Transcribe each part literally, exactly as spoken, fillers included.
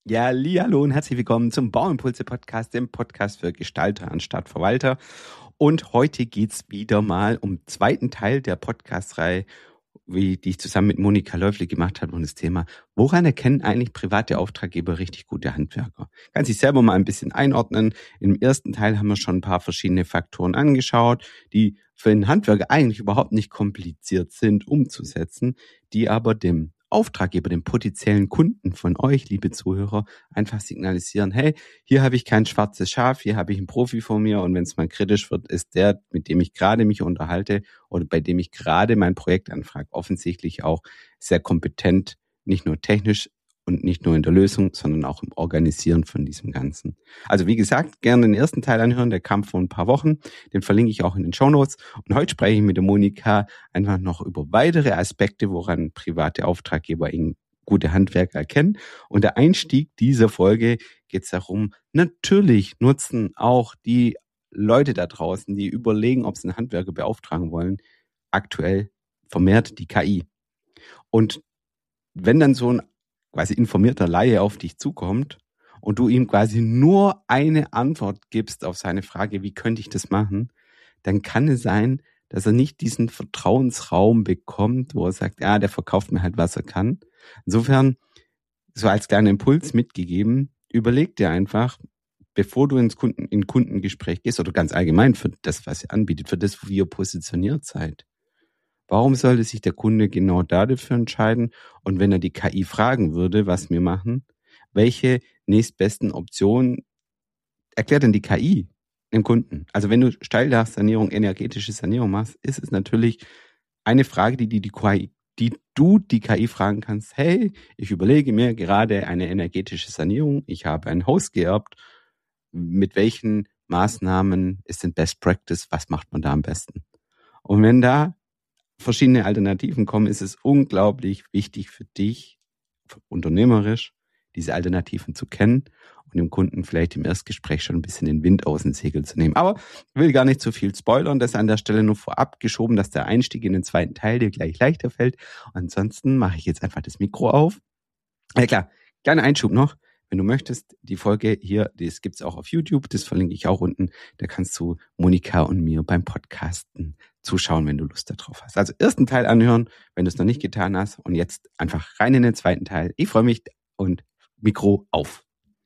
Ja, hallo und herzlich willkommen zum Bauimpulse-Podcast, dem Podcast für Gestalter anstatt Verwalter. Und heute geht's wieder mal um den zweiten Teil der Podcast-Reihe, wie, die ich zusammen mit Monika Läufli gemacht habe, und das Thema: Woran erkennen eigentlich private Auftraggeber richtig gute Handwerker? Kann sich selber mal ein bisschen einordnen. Im ersten Teil haben wir schon ein paar verschiedene Faktoren angeschaut, die für einen Handwerker eigentlich überhaupt nicht kompliziert sind umzusetzen, die aber dem Auftraggeber, dem potenziellen Kunden von euch, liebe Zuhörer, einfach signalisieren: Hey, hier habe ich kein schwarzes Schaf, hier habe ich einen Profi vor mir, und wenn es mal kritisch wird, ist der, mit dem ich gerade mich unterhalte oder bei dem ich gerade mein Projekt anfrage, offensichtlich auch sehr kompetent, nicht nur technisch und nicht nur in der Lösung, sondern auch im Organisieren von diesem Ganzen. Also wie gesagt, gerne den ersten Teil anhören, der kam vor ein paar Wochen, den verlinke ich auch in den Shownotes. Und heute spreche ich mit der Monika einfach noch über weitere Aspekte, woran private Auftraggeber eben gute Handwerker erkennen. Und der Einstieg dieser Folge geht es darum: Natürlich nutzen auch die Leute da draußen, die überlegen, ob sie einen Handwerker beauftragen wollen, aktuell vermehrt die K I. Und wenn dann so ein quasi informierter Laie auf dich zukommt und du ihm quasi nur eine Antwort gibst auf seine Frage, wie könnte ich das machen, dann kann es sein, dass er nicht diesen Vertrauensraum bekommt, wo er sagt, ja, der verkauft mir halt, was er kann. Insofern, so als kleiner Impuls mitgegeben, überleg dir einfach, bevor du ins Kunden, in Kundengespräch gehst, oder ganz allgemein für das, was ihr anbietet, für das, wie ihr positioniert seid. Warum sollte sich der Kunde genau dafür entscheiden? Und wenn er die K I fragen würde, was wir machen, welche nächstbesten Optionen erklärt denn die K I dem Kunden? Also wenn du Steildachsanierung, energetische Sanierung machst, ist es natürlich eine Frage, die, die, die, K I, die du die K I fragen kannst: Hey, ich überlege mir gerade eine energetische Sanierung, ich habe ein Haus geerbt, mit welchen Maßnahmen ist denn Best Practice, was macht man da am besten? Und wenn da verschiedene Alternativen kommen, ist es unglaublich wichtig für dich, unternehmerisch, diese Alternativen zu kennen und dem Kunden vielleicht im Erstgespräch schon ein bisschen den Wind aus den Segeln zu nehmen. Aber ich will gar nicht zu viel spoilern, das an der Stelle nur vorab geschoben, dass der Einstieg in den zweiten Teil dir gleich leichter fällt. Ansonsten mache ich jetzt einfach das Mikro auf. Ja klar, kleiner Einschub noch. Wenn du möchtest, die Folge hier, das gibt's auch auf YouTube, das verlinke ich auch unten. Da kannst du Monika und mir beim Podcasten zuschauen, wenn du Lust darauf hast. Also ersten Teil anhören, wenn du es noch nicht getan hast, und jetzt einfach rein in den zweiten Teil. Ich freue mich, und Mikro auf.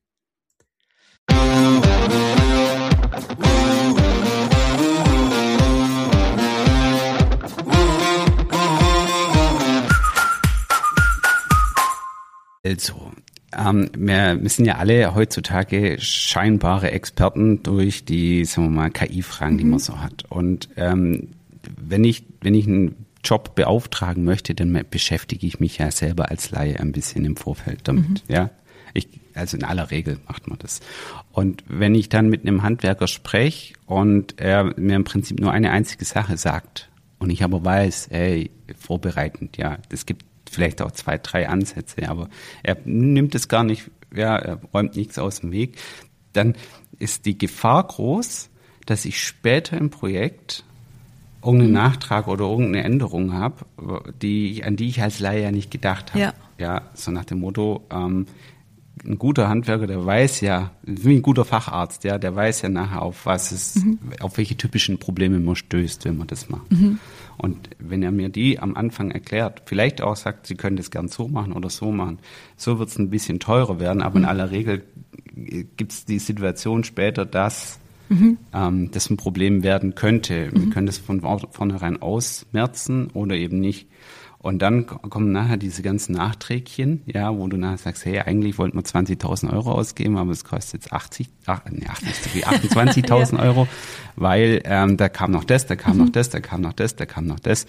Also, ähm, wir, wir sind ja alle heutzutage scheinbare Experten durch die, sagen wir mal, K I-Fragen, mhm. die man so hat. Und ähm, wenn ich wenn ich einen Job beauftragen möchte, dann beschäftige ich mich ja selber als Laie ein bisschen im Vorfeld damit. Mhm. Ja, ich, also in aller Regel macht man das. Und wenn ich dann mit einem Handwerker spreche und er mir im Prinzip nur eine einzige Sache sagt und ich aber weiß, ey, vorbereitend, ja, es gibt vielleicht auch zwei, drei Ansätze, aber er nimmt es gar nicht, ja, er räumt nichts aus dem Weg, dann ist die Gefahr groß, dass ich später im Projekt irgendeinen mhm. Nachtrag oder irgendeine Änderung habe, die, an die ich als Laie ja nicht gedacht habe. Ja. Ja, so nach dem Motto, ähm, ein guter Handwerker, der weiß ja, wie ein guter Facharzt, ja, der weiß ja nachher, auf was es, mhm. auf welche typischen Probleme man stößt, wenn man das macht. Mhm. Und wenn er mir die am Anfang erklärt, vielleicht auch sagt, Sie können das gern so machen oder so machen, so wird es ein bisschen teurer werden, aber mhm. in aller Regel gibt es die Situation später, dass mhm. ähm, das ein Problem werden könnte. Mhm. Wir können das von vornherein ausmerzen oder eben nicht. Und dann kommen nachher diese ganzen Nachträgchen, ja, wo du nachher sagst, hey, eigentlich wollten wir zwanzigtausend Euro ausgeben, aber es kostet jetzt achtzig, ach, nee, achtzig, achtundzwanzigtausend ja. Euro, weil ähm, da kam noch das, da kam mhm. noch das, da kam noch das, da kam noch das.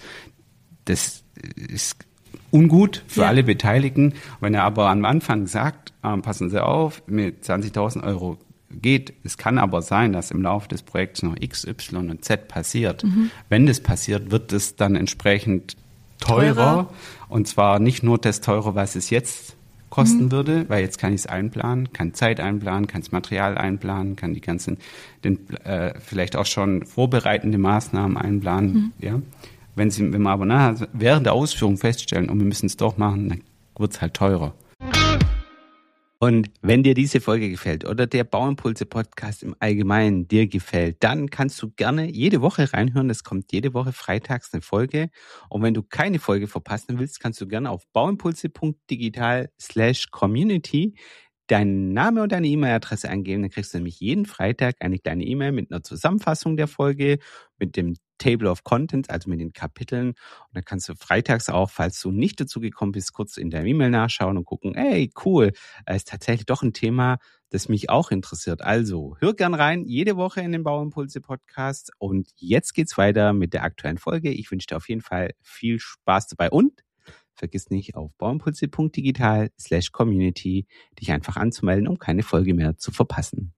Das ist ungut für ja. alle Beteiligten. Wenn er aber am Anfang sagt, ähm, passen Sie auf, mit zwanzigtausend Euro geht, es kann aber sein, dass im Laufe des Projekts noch X, Y und Z passiert. Mhm. Wenn das passiert, wird es dann entsprechend teurer, teurer, und zwar nicht nur das teurer, was es jetzt kosten mhm. würde, weil jetzt kann ich es einplanen, kann Zeit einplanen, kann das Material einplanen, kann die ganzen, den, äh, vielleicht auch schon vorbereitende Maßnahmen einplanen. Mhm. Ja. Wenn Sie, wenn wir aber nachher während der Ausführung feststellen, und wir müssen es doch machen, dann wird es halt teurer. Und wenn dir diese Folge gefällt oder der Bauimpulse-Podcast im Allgemeinen dir gefällt, dann kannst du gerne jede Woche reinhören. Es kommt jede Woche freitags eine Folge. Und wenn du keine Folge verpassen willst, kannst du gerne auf bauimpulse.digital slash community deinen Namen und deine E-Mail-Adresse eingeben. Dann kriegst du nämlich jeden Freitag eine kleine E-Mail mit einer Zusammenfassung der Folge, mit dem Table of Contents, also mit den Kapiteln. Und dann kannst du freitags auch, falls du nicht dazu gekommen bist, kurz in der E-Mail nachschauen und gucken, ey, cool, es ist tatsächlich doch ein Thema, das mich auch interessiert. Also, hör gern rein, jede Woche in den Bauimpulse-Podcast. Und jetzt geht's weiter mit der aktuellen Folge. Ich wünsche dir auf jeden Fall viel Spaß dabei und vergiss nicht, auf bauimpulse.digital slash community dich einfach anzumelden, um keine Folge mehr zu verpassen.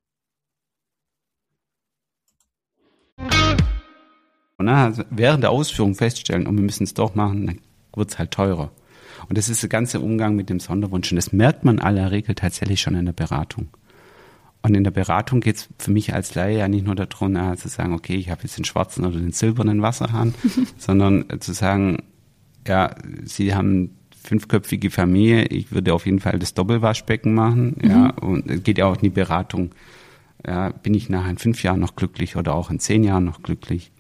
Und also während der Ausführung feststellen, und wir müssen es doch machen, dann wird es halt teurer. Und das ist der ganze Umgang mit dem Sonderwunsch. Und das merkt man in aller Regel tatsächlich schon in der Beratung. Und in der Beratung geht es für mich als Laie ja nicht nur darum, na, zu sagen, okay, ich habe jetzt den schwarzen oder den silbernen Wasserhahn, sondern äh, zu sagen, ja, Sie haben fünfköpfige Familie, ich würde auf jeden Fall das Doppelwaschbecken machen, mhm. ja, und es geht ja auch in die Beratung, ja, bin ich nachher in fünf Jahren noch glücklich oder auch in zehn Jahren noch glücklich?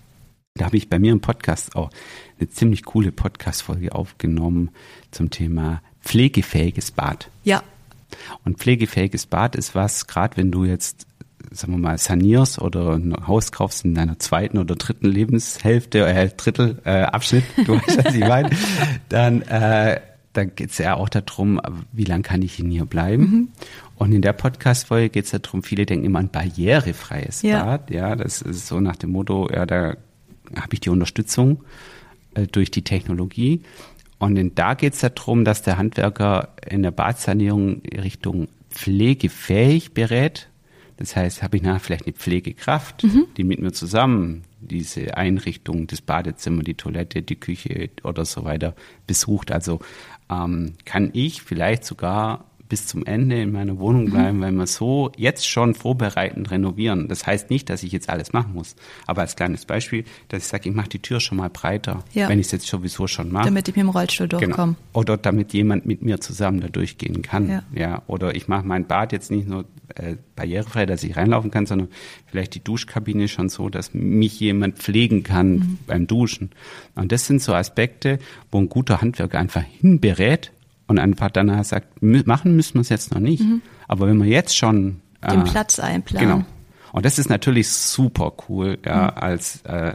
Da habe ich bei mir im Podcast auch eine ziemlich coole Podcast-Folge aufgenommen zum Thema pflegefähiges Bad. Ja. Und pflegefähiges Bad ist was, gerade wenn du jetzt, sagen wir mal, sanierst oder ein Haus kaufst in deiner zweiten oder dritten Lebenshälfte, äh, Drittel, äh, Abschnitt, du weißt, was ich meine, dann, äh, dann geht es ja auch darum, wie lange kann ich hier bleiben? Mhm. Und in der Podcast-Folge geht es darum, viele denken immer an barrierefreies ja. Bad, ja, das ist so nach dem Motto, ja, da habe ich die Unterstützung äh, durch die Technologie. Und in, da geht es darum, dass der Handwerker in der Badsanierung Richtung pflegefähig berät. Das heißt, habe ich nachher vielleicht eine Pflegekraft, mhm. die mit mir zusammen diese Einrichtung, das Badezimmer, die Toilette, die Küche oder so weiter besucht. Also ähm, kann ich vielleicht sogar bis zum Ende in meiner Wohnung bleiben, mhm. weil wir so jetzt schon vorbereitend renovieren. Das heißt nicht, dass ich jetzt alles machen muss. Aber als kleines Beispiel, dass ich sage, ich mache die Tür schon mal breiter, ja. wenn ich es jetzt sowieso schon mache. Damit ich mit dem Rollstuhl durchkomme. Genau. Oder damit jemand mit mir zusammen da durchgehen kann. Ja. Ja. Oder ich mache mein Bad jetzt nicht nur äh, barrierefrei, dass ich reinlaufen kann, sondern vielleicht die Duschkabine schon so, dass mich jemand pflegen kann mhm. beim Duschen. Und das sind so Aspekte, wo ein guter Handwerker einfach hinberät, und einfach danach sagt, machen müssen wir es jetzt noch nicht. Mhm. Aber wenn wir jetzt schon äh, den Platz einplanen. Genau. Und das ist natürlich super cool, ja, mhm. als äh,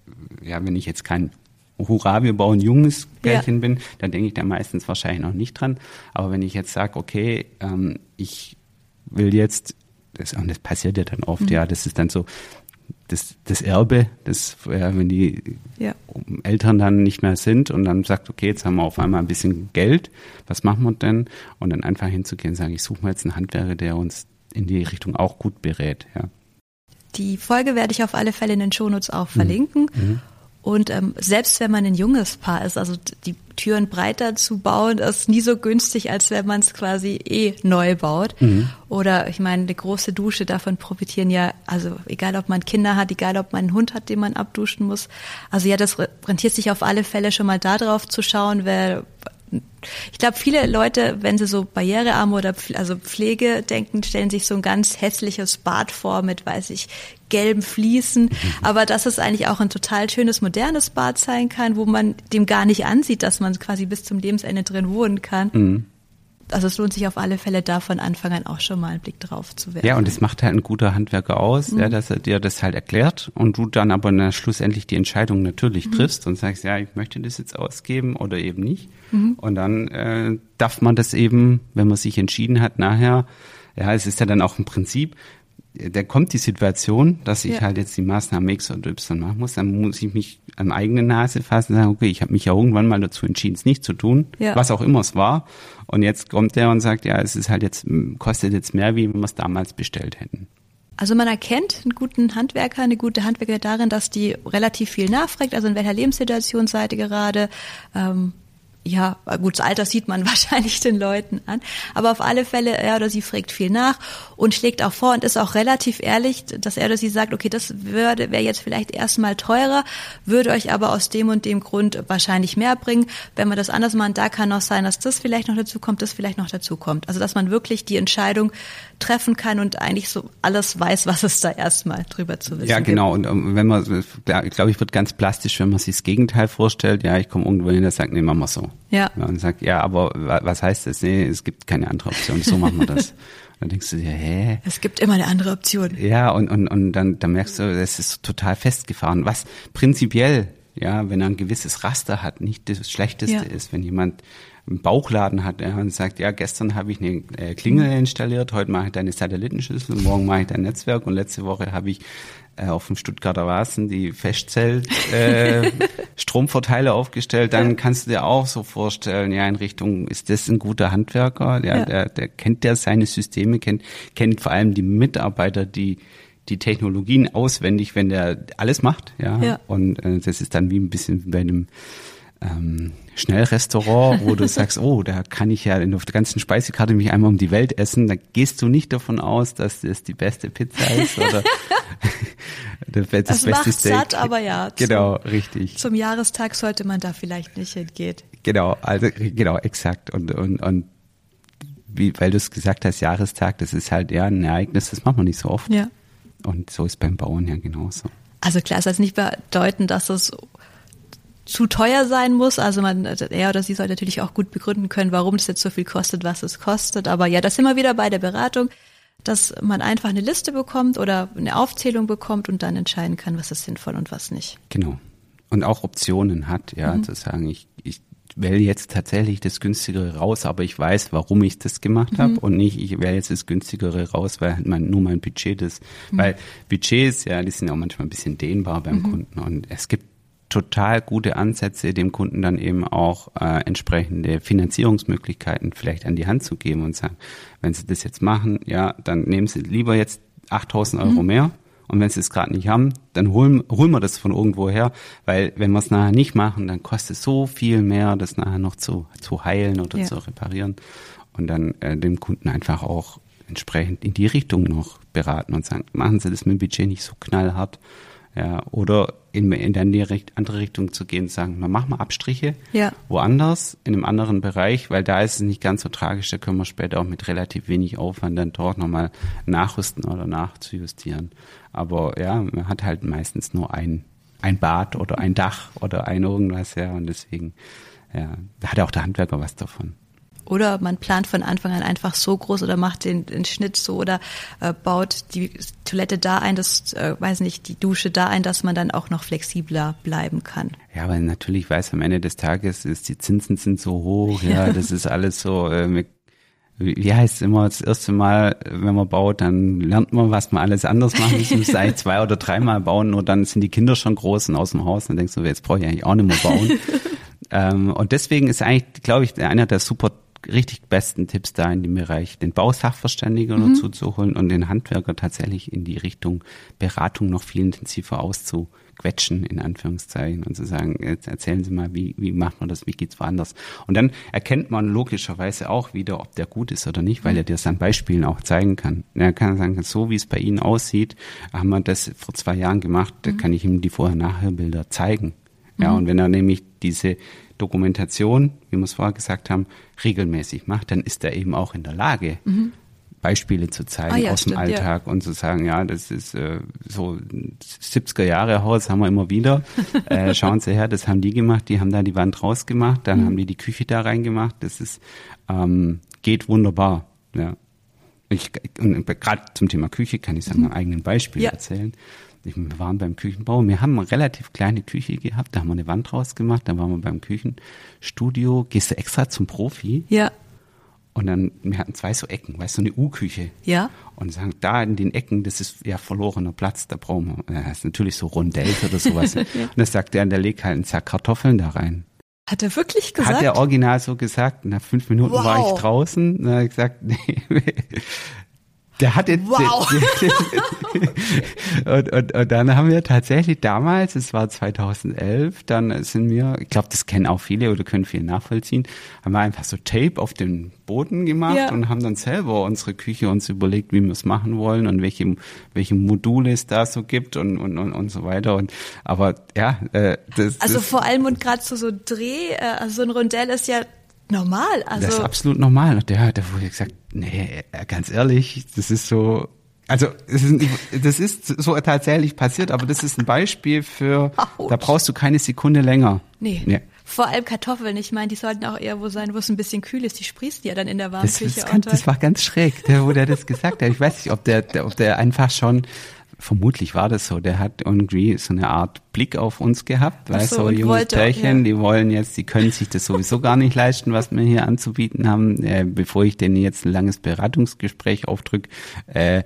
ja, wenn ich jetzt kein Hurra, wir bauen junges Pärchen ja. bin, dann denke ich da meistens wahrscheinlich noch nicht dran. Aber wenn ich jetzt sage, okay, ähm, ich will jetzt, das, und das passiert ja dann oft, mhm. ja, das ist dann so, Das, das Erbe, das, ja, wenn die ja. Eltern dann nicht mehr sind und dann sagt, okay, jetzt haben wir auf einmal ein bisschen Geld, was machen wir denn? Und dann einfach hinzugehen und sagen, ich suche mal jetzt einen Handwerker, der uns in die Richtung auch gut berät. Ja. Die Folge werde ich auf alle Fälle in den Shownotes auch verlinken. Mhm. Und ähm, selbst wenn man ein junges Paar ist, also die Türen breiter zu bauen, ist nie so günstig, als wenn man es quasi eh neu baut. Mhm. Oder ich meine, eine große Dusche, davon profitieren ja, also egal ob man Kinder hat, egal ob man einen Hund hat, den man abduschen muss. Also ja, das rentiert sich auf alle Fälle schon mal da drauf zu schauen, wer ich glaube, viele Leute, wenn sie so barrierearm oder also Pflege denken, stellen sich so ein ganz hässliches Bad vor mit, weiß ich, gelben Fliesen. Mhm. Aber dass es eigentlich auch ein total schönes, modernes Bad sein kann, wo man dem gar nicht ansieht, dass man quasi bis zum Lebensende drin wohnen kann. Mhm. Also es lohnt sich auf alle Fälle da von Anfang an auch schon mal einen Blick drauf zu werfen. Ja, und das macht halt ein guter Handwerker aus, mhm. ja, dass er dir das halt erklärt und du dann aber na, schlussendlich die Entscheidung natürlich mhm. triffst und sagst, ja, ich möchte das jetzt ausgeben oder eben nicht. Mhm. Und dann äh, darf man das eben, wenn man sich entschieden hat, nachher, ja, es ist ja dann auch ein Prinzip, da kommt die Situation, dass ich ja. halt jetzt die Maßnahme X oder Y machen muss, dann muss ich mich an eigene Nase fassen und sagen, okay, ich habe mich ja irgendwann mal dazu entschieden, es nicht zu tun, ja. was auch immer es war. Und jetzt kommt der und sagt, ja, es ist halt jetzt, kostet jetzt mehr, wie wenn wir es damals bestellt hätten. Also man erkennt einen guten Handwerker, eine gute Handwerker darin, dass die relativ viel nachfragt, also in welcher Lebenssituation seid ihr gerade, ähm, ja, gut, das Alter sieht man wahrscheinlich den Leuten an, aber auf alle Fälle, er oder sie fragt viel nach und schlägt auch vor und ist auch relativ ehrlich, dass er oder sie sagt, okay, das würde wäre jetzt vielleicht erstmal teurer, würde euch aber aus dem und dem Grund wahrscheinlich mehr bringen. Wenn man das anders macht, da kann auch sein, dass das vielleicht noch dazu kommt, das vielleicht noch dazu kommt. Also, dass man wirklich die Entscheidung treffen kann und eigentlich so alles weiß, was es da erstmal drüber zu wissen Ja, genau. gibt. Und wenn man, ich glaube, ich wird ganz plastisch, wenn man sich das Gegenteil vorstellt. Ja, ich komme irgendwo hin, der sagt, nee, machen wir so. Ja. ja. Und sagt, ja, aber was heißt das? Nee, es gibt keine andere Option. So machen wir das. Und dann denkst du dir, hä? Es gibt immer eine andere Option. Ja, und, und, und dann, dann merkst du, das ist total festgefahren. Was prinzipiell, ja, wenn er ein gewisses Raster hat, nicht das Schlechteste ja. ist, wenn jemand einen Bauchladen hat ja, und sagt, ja, gestern habe ich eine äh, Klingel installiert, heute mache ich deine Satellitenschüssel, morgen mache ich dein Netzwerk und letzte Woche habe ich äh, auf dem Stuttgarter Rasen die Festzelt äh, Stromverteiler aufgestellt, dann kannst du dir auch so vorstellen, ja, in Richtung, ist das ein guter Handwerker, der, ja. der, der kennt der seine Systeme, kennt, kennt vor allem die Mitarbeiter, die die Technologien auswendig, wenn der alles macht, ja, ja. und äh, das ist dann wie ein bisschen wie bei einem ähm, Schnellrestaurant, wo du sagst, oh, da kann ich ja auf der ganzen Speisekarte mich einmal um die Welt essen, da gehst du nicht davon aus, dass das die beste Pizza ist oder das, das das beste macht Steak. Satt, aber ja. Genau, zum, richtig. Zum Jahrestag sollte man da vielleicht nicht hingehen. Genau, also genau, exakt. Und, und, und wie, weil du es gesagt hast, Jahrestag, das ist halt ja ein Ereignis, das macht man nicht so oft. Ja. Und so ist beim Bauen ja genauso. Also klar, es soll nicht bedeuten, dass es zu teuer sein muss. Also man, er oder sie soll natürlich auch gut begründen können, warum es jetzt so viel kostet, was es kostet. Aber ja, das sind wir wieder bei der Beratung, dass man einfach eine Liste bekommt oder eine Aufzählung bekommt und dann entscheiden kann, was ist sinnvoll und was nicht. Genau. Und auch Optionen hat, ja, mhm. zu sagen, ich, ich wähle jetzt tatsächlich das Günstigere raus, aber ich weiß, warum ich das gemacht habe mhm. und nicht, ich wähle jetzt das Günstigere raus, weil mein, nur mein Budget das, mhm. weil Budgets, ja, die sind ja auch manchmal ein bisschen dehnbar beim mhm. Kunden und es gibt total gute Ansätze, dem Kunden dann eben auch äh, entsprechende Finanzierungsmöglichkeiten vielleicht an die Hand zu geben und sagen, wenn Sie das jetzt machen, ja, dann nehmen Sie lieber jetzt achttausend Euro mhm. mehr und wenn Sie es gerade nicht haben, dann holen, holen wir das von irgendwo her, weil wenn wir es nachher nicht machen, dann kostet es so viel mehr, das nachher noch zu, zu heilen oder ja. zu reparieren und dann äh, dem Kunden einfach auch entsprechend in die Richtung noch beraten und sagen, machen Sie das mit dem Budget nicht so knallhart. Ja, oder in, in die andere Richtung zu gehen und sagen, wir machen mal Abstriche ja. woanders, in einem anderen Bereich, weil da ist es nicht ganz so tragisch, da können wir später auch mit relativ wenig Aufwand dann dort nochmal nachrüsten oder nachzujustieren. Aber ja, man hat halt meistens nur ein, ein Bad oder ein Dach oder ein irgendwas, ja, und deswegen, ja, da hat auch der Handwerker was davon. Oder man plant von Anfang an einfach so groß oder macht den, den Schnitt so oder äh, baut die Toilette da ein, das, äh, weiß nicht, die Dusche da ein, dass man dann auch noch flexibler bleiben kann. Ja, weil natürlich weiß am Ende des Tages, ist, die Zinsen sind so hoch, ja, ja das ist alles so, äh, mit, wie heißt es immer, das erste Mal, wenn man baut, dann lernt man, was man alles anders machen muss. Man muss eigentlich zwei oder dreimal bauen, nur dann sind die Kinder schon groß und aus dem Haus, dann denkst du, jetzt brauche ich eigentlich auch nicht mehr bauen. ähm, und deswegen ist eigentlich, glaube ich, einer der super richtig besten Tipps da in dem Bereich, den Bausachverständigen mhm. dazu zu holen und den Handwerker tatsächlich in die Richtung Beratung noch viel intensiver auszuquetschen, in Anführungszeichen, und zu sagen, jetzt erzählen Sie mal, wie, wie macht man das, wie geht's woanders? Und dann erkennt man logischerweise auch wieder, ob der gut ist oder nicht, weil er dir das an Beispielen auch zeigen kann. Er kann sagen, so wie es bei Ihnen aussieht, haben wir das vor zwei Jahren gemacht, da kann ich ihm die Vorher-Nachher-Bilder zeigen. Ja, mhm. und wenn er nämlich diese Dokumentation, wie wir es vorher gesagt haben, regelmäßig macht, dann ist er eben auch in der Lage, mhm. Beispiele zu zeigen ah, ja, aus stimmt, dem Alltag ja. und zu sagen, ja, das ist äh, so siebziger Jahre Haus, haben wir immer wieder. äh, schauen Sie her, das haben die gemacht, die haben da die Wand rausgemacht, dann mhm. haben die die Küche da reingemacht. Das ist ähm, geht wunderbar. Ja. Ich, und gerade zum Thema Küche kann ich sagen, mhm. ein eigenes Beispiel ja. erzählen. Wir waren beim Küchenbau, wir haben eine relativ kleine Küche gehabt, da haben wir eine Wand rausgemacht, dann waren wir beim Küchenstudio, gehst du extra zum Profi. Ja. Und dann, wir hatten zwei so Ecken, weißt du, so eine U-Küche. Ja. Und sagen, da in den Ecken, das ist ja verlorener Platz, da brauchen wir, das ist natürlich so Rondels oder sowas. ja. Und dann sagt der, der legt halt einen Sack Kartoffeln da rein. Hat er wirklich gesagt? Hat er original so gesagt, nach fünf Minuten wow. war ich draußen, und dann habe ich gesagt, nee, Der hat jetzt, wow. und, und, und dann haben wir tatsächlich damals, es war zweitausendelf, dann sind wir, ich glaube, das kennen auch viele oder können viele nachvollziehen, haben wir einfach so Tape auf den Boden gemacht ja. und haben dann selber unsere Küche uns überlegt, wie wir es machen wollen und welche welche Module es da so gibt und und und, und so weiter. Und aber ja, äh, das also das, vor allem und gerade so so Dreh, äh, also so ein Rondell ist ja normal. Also das ist absolut normal. Und der, der wurde gesagt, nee, ganz ehrlich, das ist so, also es ist, das ist so tatsächlich passiert, aber das ist ein Beispiel für, Ouch. Da brauchst du keine Sekunde länger. Nee. nee. Vor allem Kartoffeln, ich meine, die sollten auch eher wo sein, wo es ein bisschen kühl ist. Die sprießen ja dann in der warmen das, Küche. Das, kann, das war ganz schräg, der, wo der das gesagt hat. Ich weiß nicht, ob der, der, ob der einfach schon, vermutlich war das so, der hat irgendwie so eine Art Blick auf uns gehabt, weil so, so junges wollte, Pärchen, ja. die wollen jetzt, die können sich das sowieso gar nicht leisten, was wir hier anzubieten haben. Äh, bevor ich denen jetzt ein langes Beratungsgespräch aufdrücke, äh,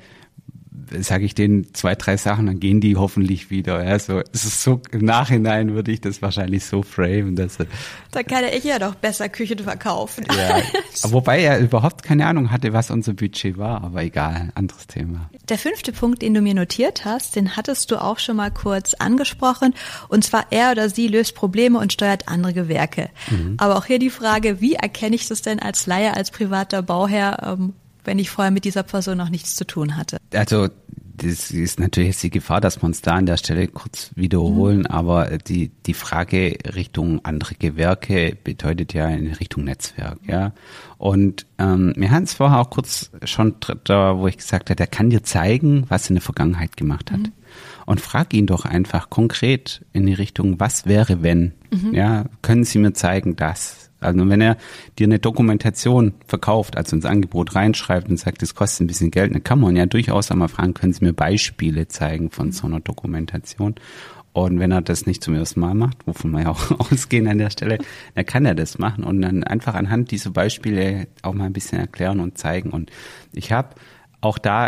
sage ich denen zwei, drei Sachen, dann gehen die hoffentlich wieder. Ja, so, es ist so, im Nachhinein würde ich das wahrscheinlich so framen, dass da kann ich ja doch besser Küchen verkaufen. Ja, wobei er überhaupt keine Ahnung hatte, was unser Budget war, aber egal, anderes Thema. Der fünfte Punkt, den du mir notiert hast, den hattest du auch schon mal kurz angesprochen, und zwar er oder sie löst Probleme und steuert andere Gewerke. Mhm. Aber auch hier die Frage, wie erkenne ich das denn als Laie, als privater Bauherr, ähm, wenn ich vorher mit dieser Person noch nichts zu tun hatte? Also das ist natürlich jetzt die Gefahr, dass wir uns da an der Stelle kurz wiederholen, mhm. aber die die Frage Richtung andere Gewerke bedeutet ja in Richtung Netzwerk, ja. Und ähm, wir hatten es vorher auch kurz schon da, wo ich gesagt habe, der kann dir zeigen, was er in der Vergangenheit gemacht hat. Mhm. Und frag ihn doch einfach konkret in die Richtung, was wäre, wenn? Mhm. Ja, können Sie mir zeigen, dass? Also wenn er dir eine Dokumentation verkauft, also ins Angebot reinschreibt und sagt, das kostet ein bisschen Geld, dann kann man ja durchaus einmal fragen, können Sie mir Beispiele zeigen von so einer Dokumentation? Und wenn er das nicht zum ersten Mal macht, wovon wir ja auch ausgehen an der Stelle, dann kann er das machen und dann einfach anhand dieser Beispiele auch mal ein bisschen erklären und zeigen. Und ich habe auch da,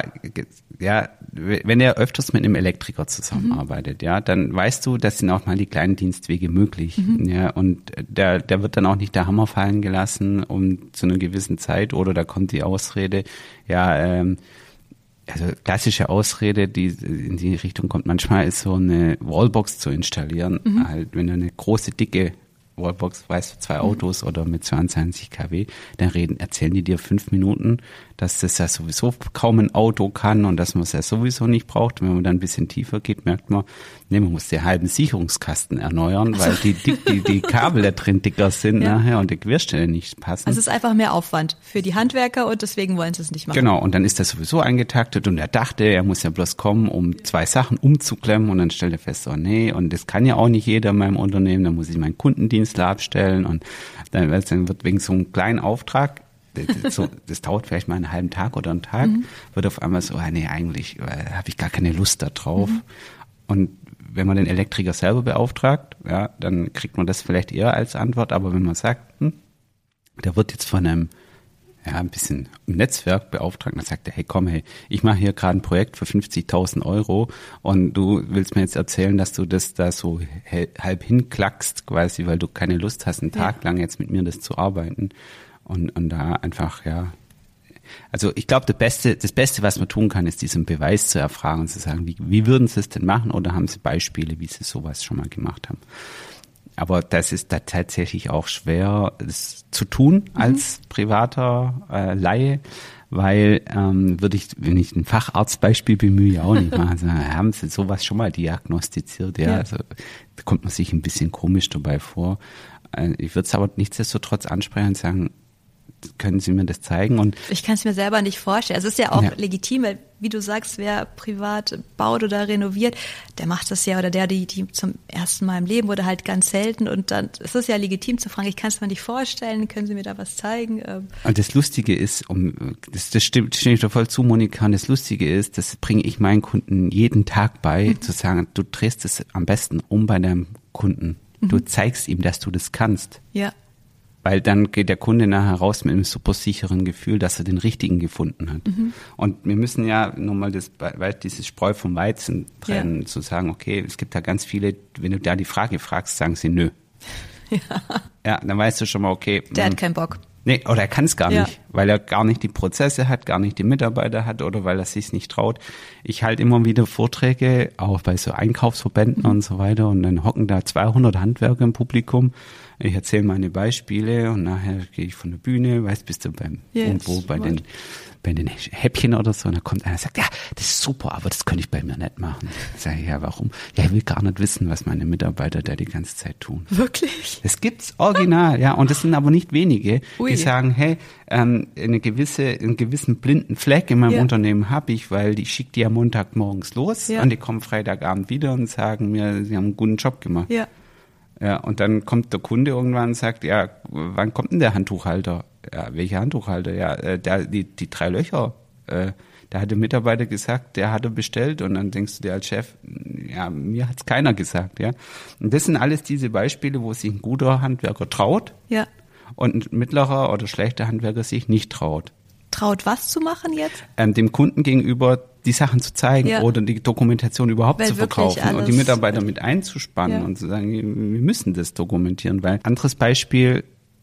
ja, wenn er öfters mit einem Elektriker zusammenarbeitet, mhm. ja, dann weißt du, das sind auch mal die kleinen Dienstwege möglich, mhm. ja, und der, der wird dann auch nicht der Hammer fallen gelassen um zu einer gewissen Zeit, oder da kommt die Ausrede, ja, ähm, also klassische Ausrede, die in die Richtung kommt, manchmal ist so eine Wallbox zu installieren, mhm. halt, wenn du eine große, dicke Wallbox, weißt du, zwei Autos mhm. oder mit zweiundzwanzig Kilowatt, dann reden, erzählen die dir fünf Minuten, dass das ja sowieso kaum ein Auto kann und dass man es ja sowieso nicht braucht. Und wenn man dann ein bisschen tiefer geht, merkt man, nee, man muss den halben Sicherungskasten erneuern, also. weil die, die, die, die Kabel da drin dicker sind ja. nachher und die Querstelle nicht passen. Also es ist einfach mehr Aufwand für die Handwerker und deswegen wollen sie es nicht machen. Genau, und dann ist das sowieso eingetaktet und er dachte, er muss ja bloß kommen, um zwei Sachen umzuklemmen, und dann stellt er fest, oh nee, und das kann ja auch nicht jeder in meinem Unternehmen, dann muss ich meinen Kundendienst abstellen, und dann, dann wird wegen so einem kleinen Auftrag, das, so, das dauert vielleicht mal einen halben Tag oder einen Tag, mhm. wird auf einmal so, ah, nee, eigentlich äh, habe ich gar keine Lust da drauf. Mhm. Und wenn man den Elektriker selber beauftragt, ja, dann kriegt man das vielleicht eher als Antwort, aber wenn man sagt, hm, der wird jetzt von einem ja, ein bisschen im Netzwerk beauftragt, dann sagt er, hey komm, hey, ich mache hier gerade ein Projekt für fünfzigtausend Euro und du willst mir jetzt erzählen, dass du das da so halb hinklackst quasi, weil du keine Lust hast, einen Tag ja. lang jetzt mit mir das zu arbeiten, und, und da einfach, ja, also ich glaube, das Beste, das Beste, was man tun kann, ist diesen Beweis zu erfragen und zu sagen, wie, wie würden Sie es denn machen, oder haben Sie Beispiele, wie Sie sowas schon mal gemacht haben? Aber das ist da tatsächlich auch schwer, das zu tun als mhm. privater äh, Laie, weil ähm, würde ich, wenn ich ein Facharztbeispiel bemühe, auch nicht machen. Also, haben Sie sowas schon mal diagnostiziert? Ja, ja. Also da kommt man sich ein bisschen komisch dabei vor. Äh, ich würde es aber nichtsdestotrotz ansprechen und sagen, können Sie mir das zeigen? Und ich kann es mir selber nicht vorstellen. Also es ist ja auch ja. legitim, weil, wie du sagst, wer privat baut oder renoviert, der macht das ja, oder der, die, die zum ersten Mal im Leben oder halt ganz selten, und dann ist es ja legitim zu fragen, ich kann es mir nicht vorstellen, können Sie mir da was zeigen? Und das Lustige ist, um das, das stimmt, stimme ich doch voll zu, Monika, und das Lustige ist, das bringe ich meinen Kunden jeden Tag bei, mhm. zu sagen, du drehst es am besten um bei deinem Kunden. Mhm. Du zeigst ihm, dass du das kannst. Ja. Weil dann geht der Kunde nachher raus mit einem super sicheren Gefühl, dass er den richtigen gefunden hat. Mhm. Und wir müssen ja nur mal das, weil dieses Spreu vom Weizen trennen, ja. zu sagen, okay, es gibt da ganz viele, wenn du da die Frage fragst, sagen sie nö. Ja, ja, dann weißt du schon mal, okay. Der mh, hat keinen Bock. Nee, oder er kann es gar ja. nicht, weil er gar nicht die Prozesse hat, gar nicht die Mitarbeiter hat oder weil er sich nicht traut. Ich halte immer wieder Vorträge, auch bei so Einkaufsverbänden mhm. und so weiter, und dann hocken da zweihundert Handwerker im Publikum. Ich erzähle meine Beispiele und nachher gehe ich von der Bühne, weißt, bist du beim yes, irgendwo bei den bei den Häppchen oder so, und da kommt einer und sagt, ja, das ist super, aber das könnte ich bei mir nicht machen. Ich sage, ja, warum? Ja, ich will gar nicht wissen, was meine Mitarbeiter da die ganze Zeit tun. Wirklich? Das gibt's original, ja, und das sind aber nicht wenige, Ui. die sagen, hey, ähm, eine gewisse, einen gewissen blinden Fleck in meinem ja. Unternehmen habe ich, weil ich schicke die ja Montagmorgens los ja. und die kommen Freitagabend wieder und sagen mir, sie haben einen guten Job gemacht. Ja. Ja, und dann kommt der Kunde irgendwann und sagt, ja, wann kommt denn der Handtuchhalter? Ja, welcher Handtuchhalter? Ja, der, die, die drei Löcher. Äh, da hat der Mitarbeiter gesagt, der hatte bestellt, und dann denkst du dir als Chef, ja, mir hat's keiner gesagt, ja. Und das sind alles diese Beispiele, wo sich ein guter Handwerker traut ja. und ein mittlerer oder schlechter Handwerker sich nicht traut. Traut was zu machen jetzt? Ähm, dem Kunden gegenüber die Sachen zu zeigen ja. oder die Dokumentation überhaupt weil zu verkaufen und die Mitarbeiter mit einzuspannen ja. und zu sagen, wir müssen das dokumentieren, weil anderes Beispiel,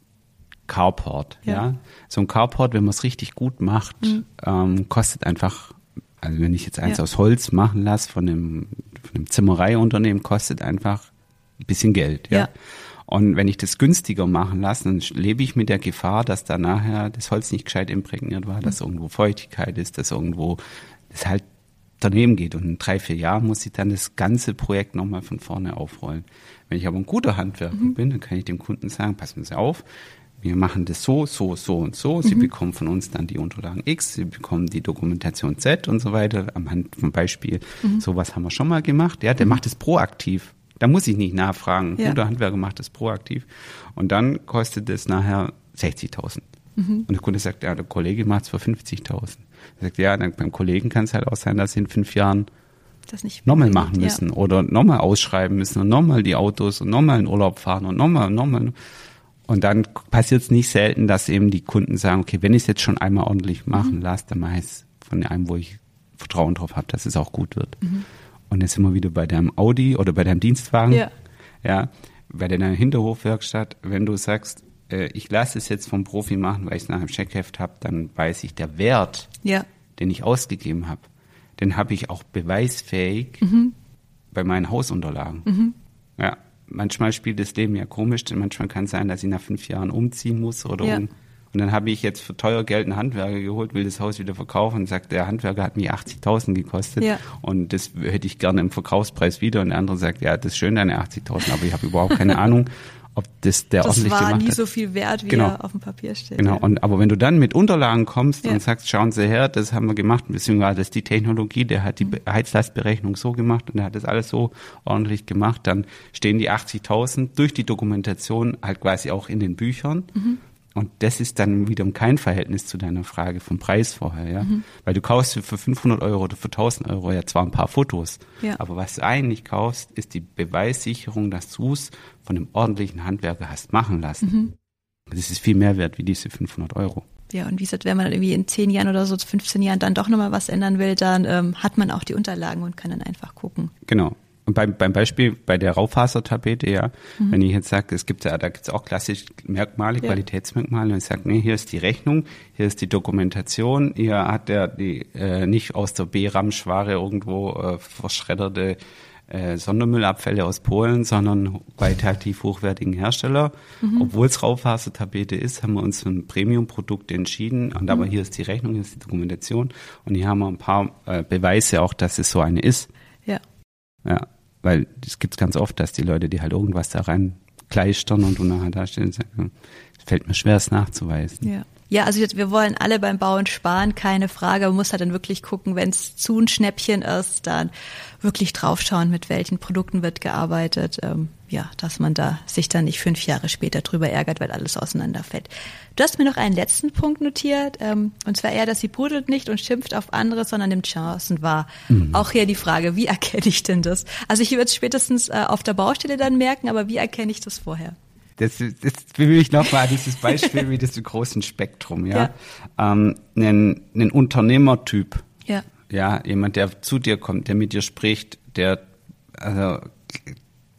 Carport, ja. ja. So ein Carport, wenn man es richtig gut macht, mhm. ähm, kostet einfach, also wenn ich jetzt eins ja. aus Holz machen lasse von einem, von einem Zimmereiunternehmen, kostet einfach ein bisschen Geld, ja. ja. Und wenn ich das günstiger machen lasse, dann lebe ich mit der Gefahr, dass da nachher das Holz nicht gescheit imprägniert war, dass irgendwo Feuchtigkeit ist, dass irgendwo das halt daneben geht. Und in drei, vier Jahren muss ich dann das ganze Projekt nochmal von vorne aufrollen. Wenn ich aber ein guter Handwerker mhm. bin, dann kann ich dem Kunden sagen, passen Sie auf, wir machen das so, so, so und so. Sie mhm. bekommen von uns dann die Unterlagen X, Sie bekommen die Dokumentation Z und so weiter. Am Hand vom Beispiel, mhm. sowas haben wir schon mal gemacht. Ja, der mhm. macht es proaktiv. Da muss ich nicht nachfragen. Ja. Guter Handwerker macht das proaktiv. Und dann kostet es nachher sechzigtausend. Mhm. Und der Kunde sagt, ja, der Kollege macht es für fünfzigtausend. Er sagt, ja, dann beim Kollegen kann es halt auch sein, dass sie in fünf Jahren das nicht nochmal machen müssen ja. oder nochmal ausschreiben müssen und nochmal die Autos und nochmal in Urlaub fahren und nochmal und nochmal. Und dann passiert es nicht selten, dass eben die Kunden sagen, okay, wenn ich es jetzt schon einmal ordentlich machen mhm. lasse, dann mache ich es von einem, wo ich Vertrauen drauf habe, dass es auch gut wird. Mhm. Und jetzt sind wir wieder bei deinem Audi oder bei deinem Dienstwagen, ja, ja bei deiner Hinterhofwerkstatt. Wenn du sagst, äh, ich lasse es jetzt vom Profi machen, weil ich es nach dem Checkheft habe, dann weiß ich, der Wert, ja. den ich ausgegeben habe, den habe ich auch beweisfähig mhm. bei meinen Hausunterlagen. Mhm. Ja, manchmal spielt das Leben ja komisch, denn manchmal kann es sein, dass ich nach fünf Jahren umziehen muss oder ja. um. Und dann habe ich jetzt für teuer Geld einen Handwerker geholt, will das Haus wieder verkaufen und sagt, der Handwerker hat mich achtzigtausend gekostet ja. und das hätte ich gerne im Verkaufspreis wieder. Und der andere sagt, ja, das ist schön, deine achtzigtausend, aber ich habe überhaupt keine Ahnung, ob das der das ordentlich gemacht hat. Das war nie so viel wert, wie genau. er auf dem Papier steht. Genau, ja. und aber wenn du dann mit Unterlagen kommst ja. und sagst, schauen Sie her, das haben wir gemacht, beziehungsweise das ist die Technologie, der hat die mhm. Heizlastberechnung so gemacht und der hat das alles so ordentlich gemacht, dann stehen die achtzigtausend durch die Dokumentation halt quasi auch in den Büchern. Mhm. Und das ist dann wiederum kein Verhältnis zu deiner Frage vom Preis vorher, ja. Mhm. Weil du kaufst für fünfhundert Euro oder für tausend Euro ja zwar ein paar Fotos, ja. aber was du eigentlich kaufst, ist die Beweissicherung, dass du es von einem ordentlichen Handwerker hast machen lassen. Mhm. Das ist viel mehr wert wie diese fünfhundert Euro. Ja, und wie gesagt, wenn man irgendwie in zehn Jahren oder so, fünfzehn Jahren dann doch nochmal was ändern will, dann ähm, hat man auch die Unterlagen und kann dann einfach gucken. Genau. Und beim, beim Beispiel bei der Raufasertapete, ja, mhm. wenn ich jetzt sage, es gibt ja, da gibt es auch klassische Merkmale, ja. Qualitätsmerkmale, und ich sage, nee, hier ist die Rechnung, hier ist die Dokumentation, hier hat er die äh, nicht aus der B-Ramschware irgendwo äh, verschredderte äh, Sondermüllabfälle aus Polen, sondern qualitativ hochwertigen Hersteller. Mhm. Obwohl es Raufasertapete ist, haben wir uns für ein Premium-Produkt entschieden. Und mhm. aber hier ist die Rechnung, hier ist die Dokumentation und hier haben wir ein paar äh, Beweise auch, dass es so eine ist. Ja. Ja, weil es gibt ganz oft, dass die Leute, die halt irgendwas da rein kleistern und du nachher da stehen und sagen, es fällt mir schwer, es nachzuweisen. Ja. Ja, also wir wollen alle beim Bauen sparen, keine Frage. Man muss halt dann wirklich gucken, wenn es zu ein Schnäppchen ist, dann wirklich draufschauen, mit welchen Produkten wird gearbeitet. Ähm, ja, dass man da sich dann nicht fünf Jahre später drüber ärgert, weil alles auseinanderfällt. Du hast mir noch einen letzten Punkt notiert, ähm, und zwar eher, dass sie brudelt nicht und schimpft auf andere, sondern nimmt Chancen wahr. Mhm. Auch hier die Frage, wie erkenne ich denn das? Also ich würde es spätestens äh, auf der Baustelle dann merken, aber wie erkenne ich das vorher? Das, das will ich nochmal, dieses Beispiel wie das großen Spektrum, ja. ja. Ähm, ein, ein Unternehmertyp, ja. ja, jemand, der zu dir kommt, der mit dir spricht, der, also,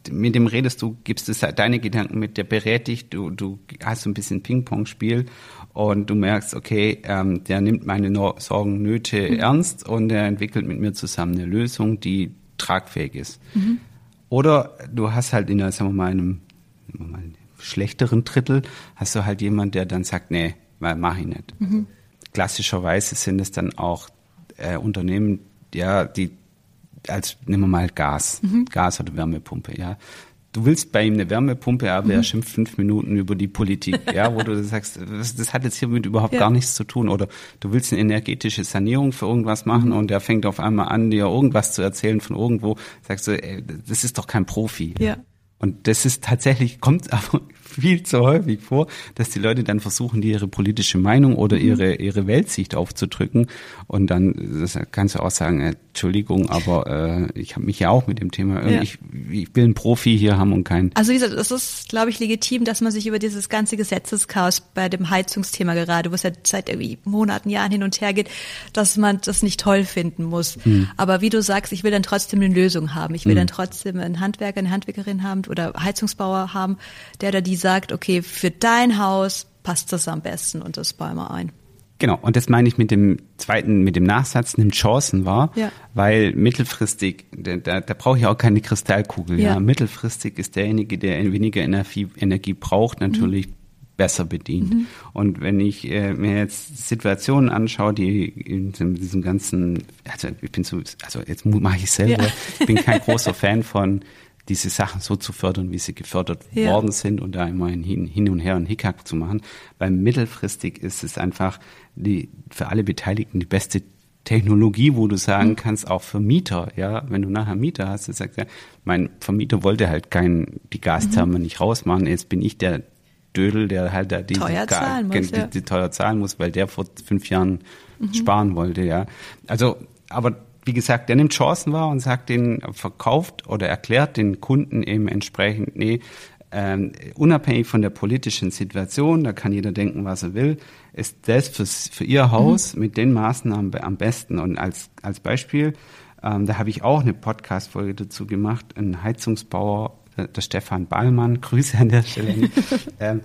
mit dem redest du, gibst es deine Gedanken mit, der berät dich, du, du hast so ein bisschen Ping-Pong-Spiel und du merkst, okay, ähm, der nimmt meine no- Sorgen, Nöte mhm. ernst und er entwickelt mit mir zusammen eine Lösung, die tragfähig ist. Mhm. Oder du hast halt in, sagen wir mal, einem, sagen wir mal, schlechteren Drittel, hast du halt jemand, der dann sagt, nee, mach ich nicht. Mhm. Klassischerweise sind es dann auch äh, Unternehmen, ja, die als, nehmen wir mal Gas, mhm. Gas oder Wärmepumpe, ja. Du willst bei ihm eine Wärmepumpe, aber er mhm. schimpft fünf Minuten über die Politik, ja, wo du sagst, das, das hat jetzt hiermit überhaupt ja. gar nichts zu tun. Oder du willst eine energetische Sanierung für irgendwas machen mhm. und er fängt auf einmal an, dir irgendwas zu erzählen von irgendwo, sagst du, ey, das ist doch kein Profi. Ja. Und das ist tatsächlich, kommt aber viel zu häufig vor, dass die Leute dann versuchen, die ihre politische Meinung oder ihre ihre Weltsicht aufzudrücken. Und dann das kannst du auch sagen, äh, Entschuldigung, aber äh, ich habe mich ja auch mit dem Thema, ja. ich, ich will einen Profi hier haben und keinen. Also wie gesagt, es ist, glaube ich, legitim, dass man sich über dieses ganze Gesetzeschaos bei dem Heizungsthema gerade, wo es ja seit irgendwie Monaten, Jahren hin und her geht, dass man das nicht toll finden muss. Hm. Aber wie du sagst, ich will dann trotzdem eine Lösung haben. Ich will hm. dann trotzdem einen Handwerker, eine Handwerkerin haben oder Heizungsbauer haben, der da die sagt, okay, für dein Haus passt das am besten und das bauen wir ein. Genau, und das meine ich mit dem zweiten, mit dem Nachsatz, nimmt Chancen wahr, ja. weil mittelfristig, da, da, da brauche ich auch keine Kristallkugel. Ja. Ja. Mittelfristig ist derjenige, der weniger Energie, Energie braucht, natürlich mhm. besser bedient. Mhm. Und wenn ich äh, mir jetzt Situationen anschaue, die in diesem ganzen, also ich bin so, also jetzt mache ich selber, ja. ich bin kein großer Fan von diese Sachen so zu fördern, wie sie gefördert ja. worden sind und da immer hin, hin und her einen Hickhack zu machen. Weil mittelfristig ist es einfach die für alle Beteiligten die beste Technologie, wo du sagen mhm. kannst, auch für Mieter, ja, wenn du nachher Mieter hast, dann sagst du, mein Vermieter wollte halt kein, die Gastherme mhm. nicht rausmachen, jetzt bin ich der Dödel, der halt da die, teuer Ga- zahlen muss, die, ja. die, die teuer zahlen muss, weil der vor fünf Jahren mhm. sparen wollte, ja. Also, aber wie gesagt, der nimmt Chancen wahr und sagt den, verkauft oder erklärt den Kunden eben entsprechend, nee, ähm, unabhängig von der politischen Situation, da kann jeder denken, was er will, ist das fürs, für ihr Haus mhm. mit den Maßnahmen am besten. Und als, als Beispiel, ähm, da habe ich auch eine Podcast-Folge dazu gemacht, ein Heizungsbauer, der, der Stefan Ballmann, Grüße an der Stelle, ähm,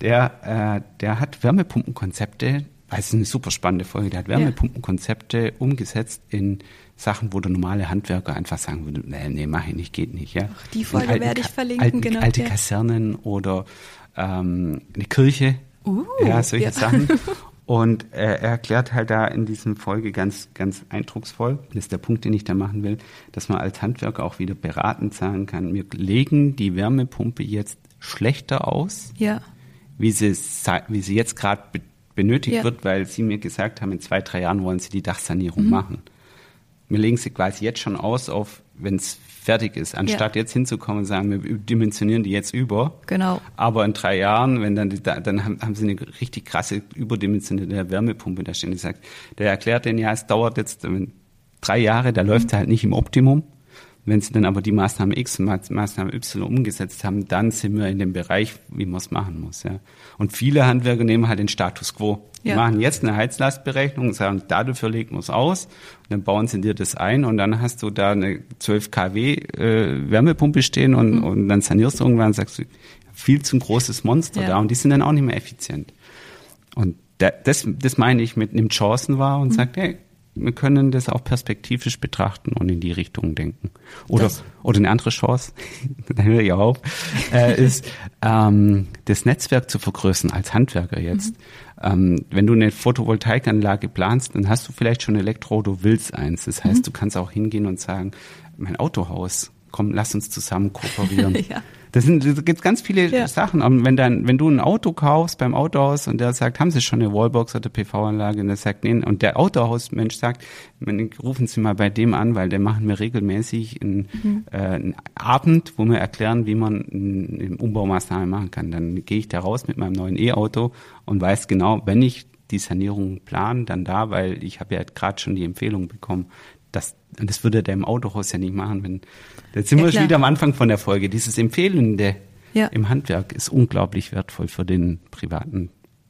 der, äh, der hat Wärmepumpenkonzepte, weil es ist eine super spannende Folge, der hat Wärmepumpenkonzepte ja. umgesetzt in Sachen, wo der normale Handwerker einfach sagen würde, nee, nee, mach ich nicht, geht nicht. Ja. Ach, die Folge alten, werde ich verlinken, alten, genau. Alte ja. Kasernen oder ähm, eine Kirche, uh, ja, solche ja. Sachen. Und äh, er erklärt halt da in diesem Folge ganz, ganz eindrucksvoll, das ist der Punkt, den ich da machen will, dass man als Handwerker auch wieder beratend sagen kann, wir legen die Wärmepumpe jetzt schlechter aus, ja. wie sie, wie sie jetzt gerade be- benötigt ja. wird, weil sie mir gesagt haben, in zwei, drei Jahren wollen sie die Dachsanierung mhm. machen. Wir legen sie quasi jetzt schon aus, auf wenn es fertig ist, anstatt ja. jetzt hinzukommen und sagen, wir dimensionieren die jetzt über. Genau. Aber in drei Jahren, wenn dann die, dann haben, haben sie eine richtig krasse überdimensionierte Wärmepumpe da stehen. Die sagt, der erklärt denen, ja, es dauert jetzt drei Jahre, da mhm. läuft er halt nicht im Optimum. Wenn sie dann aber die Maßnahme X und Maßnahme Y umgesetzt haben, dann sind wir in dem Bereich, wie man es machen muss. Ja. Und viele Handwerker nehmen halt den Status quo. Die ja. machen jetzt eine Heizlastberechnung und sagen, dafür legen wir es aus. Und dann bauen sie dir das ein und dann hast du da eine zwölf Kilowatt äh, Wärmepumpe stehen und, mhm. und dann sanierst du irgendwann und sagst du, viel zu ein großes Monster ja. da und die sind dann auch nicht mehr effizient. Und da, das, das meine ich mit nimmt Chancen wahr und mhm. sagt, hey, wir können das auch perspektivisch betrachten und in die Richtung denken. Oder das. oder eine andere Chance, da höre ich auf, äh, ist ähm, das Netzwerk zu vergrößern als Handwerker jetzt. Mhm. Ähm, wenn du eine Photovoltaikanlage planst, dann hast du vielleicht schon Elektro, du willst eins. Das heißt, mhm. du kannst auch hingehen und sagen, mein Autohaus, komm, lass uns zusammen kooperieren. ja. Das sind, da gibt's ganz viele ja. Sachen. Aber wenn dann, wenn du ein Auto kaufst beim Autohaus und der sagt, haben Sie schon eine Wallbox oder P V-Anlage? Und der sagt, nee. Und der Autohausmensch sagt, rufen Sie mal bei dem an, weil der machen wir regelmäßig einen, mhm. äh, einen Abend, wo wir erklären, wie man eine Umbaumaßnahme machen kann. Dann gehe ich da raus mit meinem neuen E-Auto und weiß genau, wenn ich die Sanierung plane, dann da, weil ich habe ja gerade schon die Empfehlung bekommen, Das, das würde der im Autohaus ja nicht machen. Wenn, jetzt sind ja, wir schon wieder am Anfang von der Folge. Dieses Empfehlende ja. im Handwerk ist unglaublich wertvoll für den privaten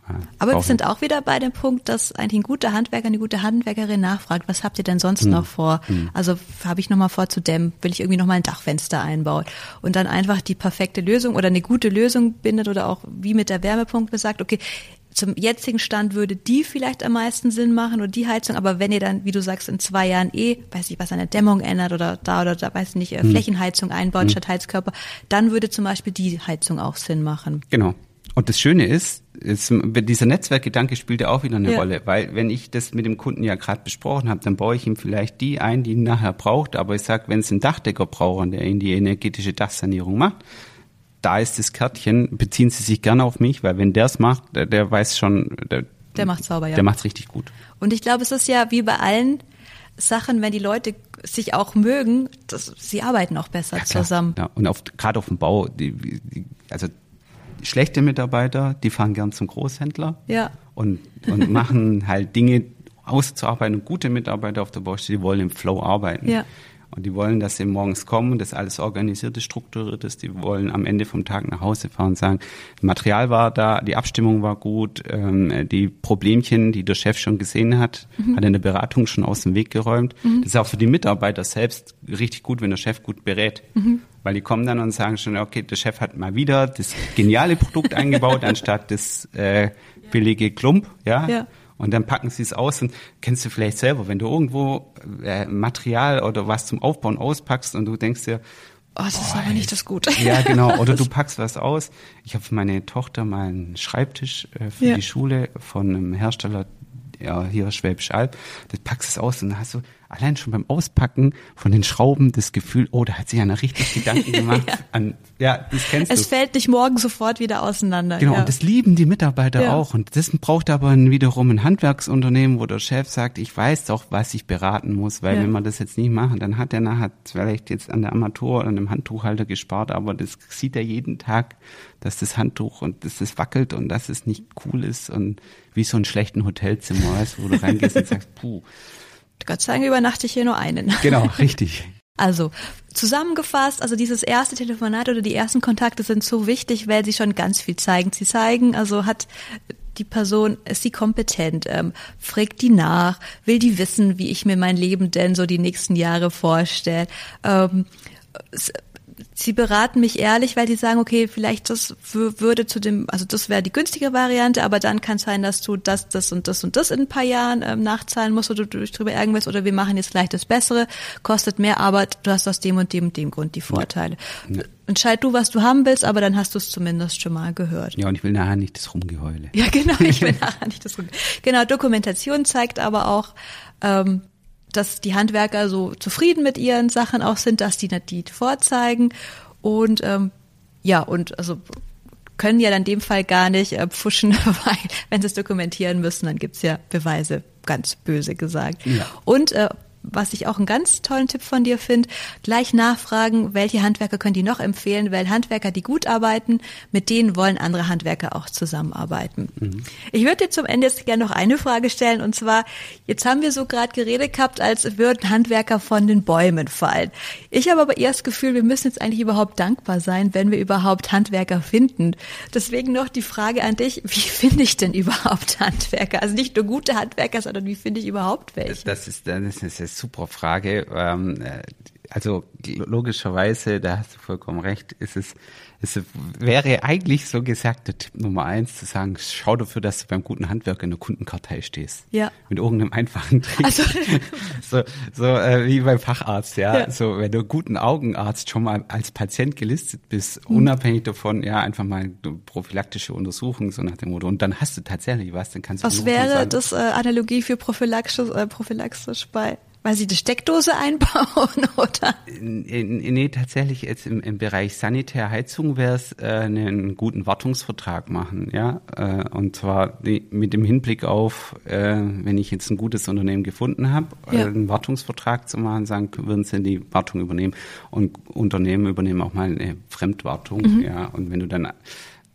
Aber wir sind auch wieder bei dem Punkt, dass eigentlich ein guter Handwerker, eine gute Handwerkerin nachfragt, was habt ihr denn sonst hm. noch vor? Hm. Also habe ich nochmal vor zu dämmen, will ich irgendwie nochmal ein Dachfenster einbauen? Und dann einfach die perfekte Lösung oder eine gute Lösung bindet oder auch wie mit der Wärmepumpe sagt, okay, zum jetzigen Stand würde die vielleicht am meisten Sinn machen oder die Heizung, aber wenn ihr dann, wie du sagst, in zwei Jahren eh, weiß ich, was an der Dämmung ändert oder da oder da, weiß ich nicht, hm. Flächenheizung einbaut hm. statt Heizkörper, dann würde zum Beispiel die Heizung auch Sinn machen. Genau. Und das Schöne ist, ist, dieser Netzwerkgedanke spielt ja auch wieder eine ja. Rolle, weil wenn ich das mit dem Kunden ja gerade besprochen habe, dann baue ich ihm vielleicht die ein, die ihn nachher braucht, aber ich sage, wenn es einen Dachdecker braucht und der ihn die energetische Dachsanierung macht, da ist das Kärtchen, beziehen Sie sich gerne auf mich, weil wenn der es macht, der, der weiß schon, der, der macht sauber, ja. Der macht's richtig gut. Und ich glaube, es ist ja wie bei allen Sachen, wenn die Leute sich auch mögen, das, sie arbeiten auch besser ja, zusammen. Ja, und auf, gerade auf dem Bau, die, die, also schlechte Mitarbeiter, die fahren gern zum Großhändler ja. und, und machen halt Dinge auszuarbeiten. Und gute Mitarbeiter auf der Baustelle, die wollen im Flow arbeiten. Ja. Und die wollen, dass sie morgens kommen, dass alles organisiert ist, strukturiert ist. Die wollen am Ende vom Tag nach Hause fahren und sagen, das Material war da, die Abstimmung war gut, ähm, die Problemchen, die der Chef schon gesehen hat, mhm. hat in der Beratung schon aus dem Weg geräumt. Mhm. Das ist auch für die Mitarbeiter selbst richtig gut, wenn der Chef gut berät. Mhm. Weil die kommen dann und sagen schon, okay, der Chef hat mal wieder das geniale Produkt eingebaut, anstatt das äh, billige Klump, ja. ja. Und dann packen sie es aus und kennst du vielleicht selber, wenn du irgendwo äh, Material oder was zum Aufbauen auspackst und du denkst dir, oh, das ist oh, aber nicht das Gute. Ja, genau. Oder du packst was aus. Ich habe für meine Tochter mal einen Schreibtisch äh, für ja. die Schule von einem Hersteller, ja, hier Schwäbisch Alb. Das packst es aus und dann hast du allein schon beim Auspacken von den Schrauben das Gefühl, oh, da hat sich einer richtig Gedanken gemacht. ja. An, ja, das kennst es du. Es fällt nicht morgen sofort wieder auseinander. Genau, ja. und das lieben die Mitarbeiter ja. auch. Und das braucht aber wiederum ein Handwerksunternehmen, wo der Chef sagt, ich weiß doch, was ich beraten muss, weil ja. wenn wir das jetzt nicht machen, dann hat er nachher vielleicht jetzt an der Armatur oder an dem Handtuchhalter gespart, aber das sieht er jeden Tag, dass das Handtuch und dass das wackelt und dass es nicht cool ist und wie so ein schlechten Hotelzimmer, weißt, wo du reingehst und sagst, puh. Gott sei Dank übernachte ich hier nur einen. Genau, richtig. Also, zusammengefasst, also dieses erste Telefonat oder die ersten Kontakte sind so wichtig, weil sie schon ganz viel zeigen. Sie zeigen, also hat die Person, ist sie kompetent, ähm, fragt die nach, will die wissen, wie ich mir mein Leben denn so die nächsten Jahre vorstelle. Ähm, Sie beraten mich ehrlich, weil die sagen, okay, vielleicht das würde zu dem, also das wäre die günstige Variante, aber dann kann es sein, dass du das, das und das und das in ein paar Jahren ähm, nachzahlen musst oder du dich drüber ärgern willst oder wir machen jetzt gleich das Bessere, kostet mehr Arbeit, du hast aus dem und dem und dem Grund die Vorteile. Ja. Ja. Entscheid du, was du haben willst, aber dann hast du es zumindest schon mal gehört. Ja, und ich will nachher nicht das Rumgeheule. Ja, genau, ich will nachher nicht das Rumgeheule. Genau, Dokumentation zeigt aber auch, ähm, dass die Handwerker so zufrieden mit ihren Sachen auch sind, dass die die vorzeigen und ähm, ja und also können ja dann in dem Fall gar nicht äh, pfuschen, weil wenn sie es dokumentieren müssen, dann gibt's ja Beweise, ganz böse gesagt. Ja. Und äh, was ich auch einen ganz tollen Tipp von dir finde, gleich nachfragen, welche Handwerker können die noch empfehlen, weil Handwerker, die gut arbeiten, mit denen wollen andere Handwerker auch zusammenarbeiten. Mhm. Ich würde dir zum Ende jetzt gerne noch eine Frage stellen und zwar, jetzt haben wir so gerade geredet gehabt, als würden Handwerker von den Bäumen fallen. Ich habe aber eher das Gefühl, wir müssen jetzt eigentlich überhaupt dankbar sein, wenn wir überhaupt Handwerker finden. Deswegen noch die Frage an dich, wie finde ich denn überhaupt Handwerker? Also nicht nur gute Handwerker, sondern wie finde ich überhaupt welche? Das ist, das ist eine super Frage. Also logischerweise, da hast du vollkommen recht, ist es, es wäre eigentlich so gesagt der Tipp Nummer eins, zu sagen, schau dafür, dass du beim guten Handwerker in der Kundenkartei stehst. Ja. Mit irgendeinem einfachen Trick. Also. so so äh, wie beim Facharzt, ja? ja. So, wenn du guten Augenarzt schon mal als Patient gelistet bist, mhm. unabhängig davon, ja, einfach mal eine prophylaktische Untersuchung, so nach dem Motto. Und dann hast du tatsächlich was, dann kannst du. Was wäre sagen, das äh, Analogie für Prophylaxis, äh, Prophylaxis bei? Weil sie die Steckdose einbauen, oder? Nee, tatsächlich jetzt im, im Bereich Sanitärheizung wäre es äh, einen guten Wartungsvertrag machen, ja. Äh, und zwar die, mit dem Hinblick auf, äh, wenn ich jetzt ein gutes Unternehmen gefunden habe, ja. äh, einen Wartungsvertrag zu machen, sagen, würden sie die Wartung übernehmen. Und Unternehmen übernehmen auch mal eine Fremdwartung, mhm. ja. Und wenn du dann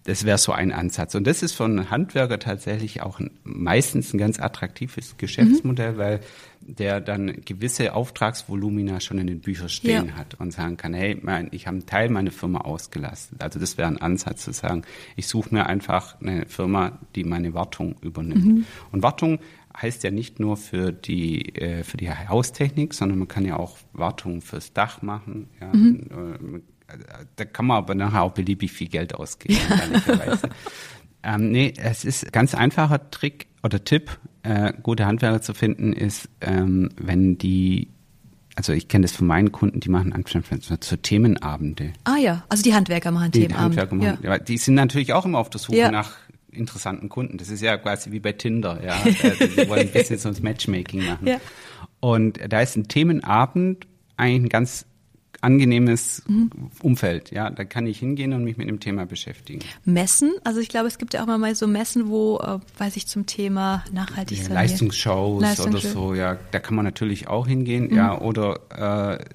Das wäre so ein Ansatz. Und das ist für einen Handwerker tatsächlich auch ein, meistens ein ganz attraktives Geschäftsmodell, mhm. weil der dann gewisse Auftragsvolumina schon in den Büchern stehen ja. hat und sagen kann, hey, mein, ich habe einen Teil meiner Firma ausgelastet. Also das wäre ein Ansatz zu sagen, ich suche mir einfach eine Firma, die meine Wartung übernimmt. Mhm. Und Wartung heißt ja nicht nur für die äh, für die Haustechnik, sondern man kann ja auch Wartung fürs Dach machen. Ja. Mhm. Da kann man aber nachher auch beliebig viel Geld ausgeben, ehrlicherweise. ähm, nee, es ist ein ganz einfacher Trick oder Tipp, äh, gute Handwerker zu finden, ist, ähm, wenn die, also ich kenne das von meinen Kunden, die machen anscheinend so Themenabende. Ah ja, also die Handwerker machen die Themenabende. Handwerker machen, ja. Die sind natürlich auch immer auf der Suche ja. nach interessanten Kunden. Das ist ja quasi wie bei Tinder, ja. Die wollen ein bisschen so das Matchmaking machen. Ja. Und da ist ein Themenabend eigentlich ein ganz angenehmes mhm. Umfeld, ja, da kann ich hingehen und mich mit dem Thema beschäftigen. Messen, also ich glaube, es gibt ja auch mal so Messen, wo, äh, weiß ich, zum Thema nachhaltig ja, Leistungsshows Leistungsshow. oder so, ja, da kann man natürlich auch hingehen, mhm. ja, oder äh,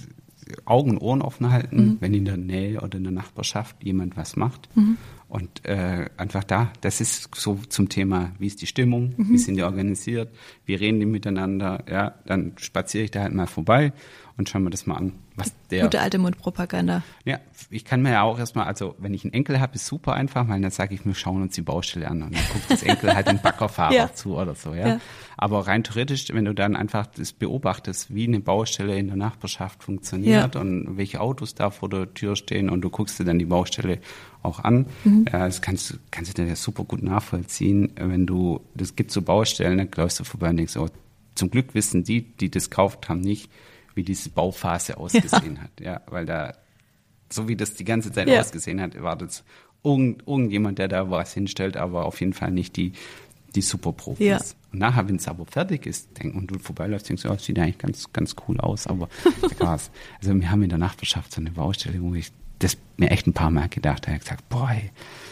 Augen und Ohren offen halten, mhm. wenn in der Nähe oder in der Nachbarschaft jemand was macht. Mhm. Und äh, einfach da, das ist so zum Thema, wie ist die Stimmung, mhm. wie sind die organisiert, wie reden die miteinander, ja, dann spaziere ich da halt mal vorbei und schauen wir das mal an, was der... Gute alte Mundpropaganda. Ja, ich kann mir ja auch erstmal, also wenn ich einen Enkel habe, ist super einfach, weil dann sage ich, wir schauen uns die Baustelle an und dann guckt das Enkel halt den Baggerfahrer ja. zu oder so, ja? ja. Aber rein theoretisch, wenn du dann einfach das beobachtest, wie eine Baustelle in der Nachbarschaft funktioniert ja. und welche Autos da vor der Tür stehen und du guckst dir dann die Baustelle auch an, mhm. ja, das kannst, kannst du dir super gut nachvollziehen, wenn du, das gibt so Baustellen, dann läufst du vorbei und denkst, oh, zum Glück wissen die, die das gekauft haben, nicht, wie diese Bauphase ausgesehen ja. hat, ja, weil da, so wie das die ganze Zeit ja. ausgesehen hat, war das irgend, irgendjemand, der da was hinstellt, aber auf jeden Fall nicht die, die Superprofis. Ja. Und nachher, wenn es aber fertig ist, denk, und du vorbeiläufst, denkst du, oh, das sieht eigentlich ganz, ganz cool aus, aber krass. Also wir haben in der Nachbarschaft so eine Baustelle, wo ich das mir echt ein paar Mal gedacht habe, ich gesagt, boah. Ey.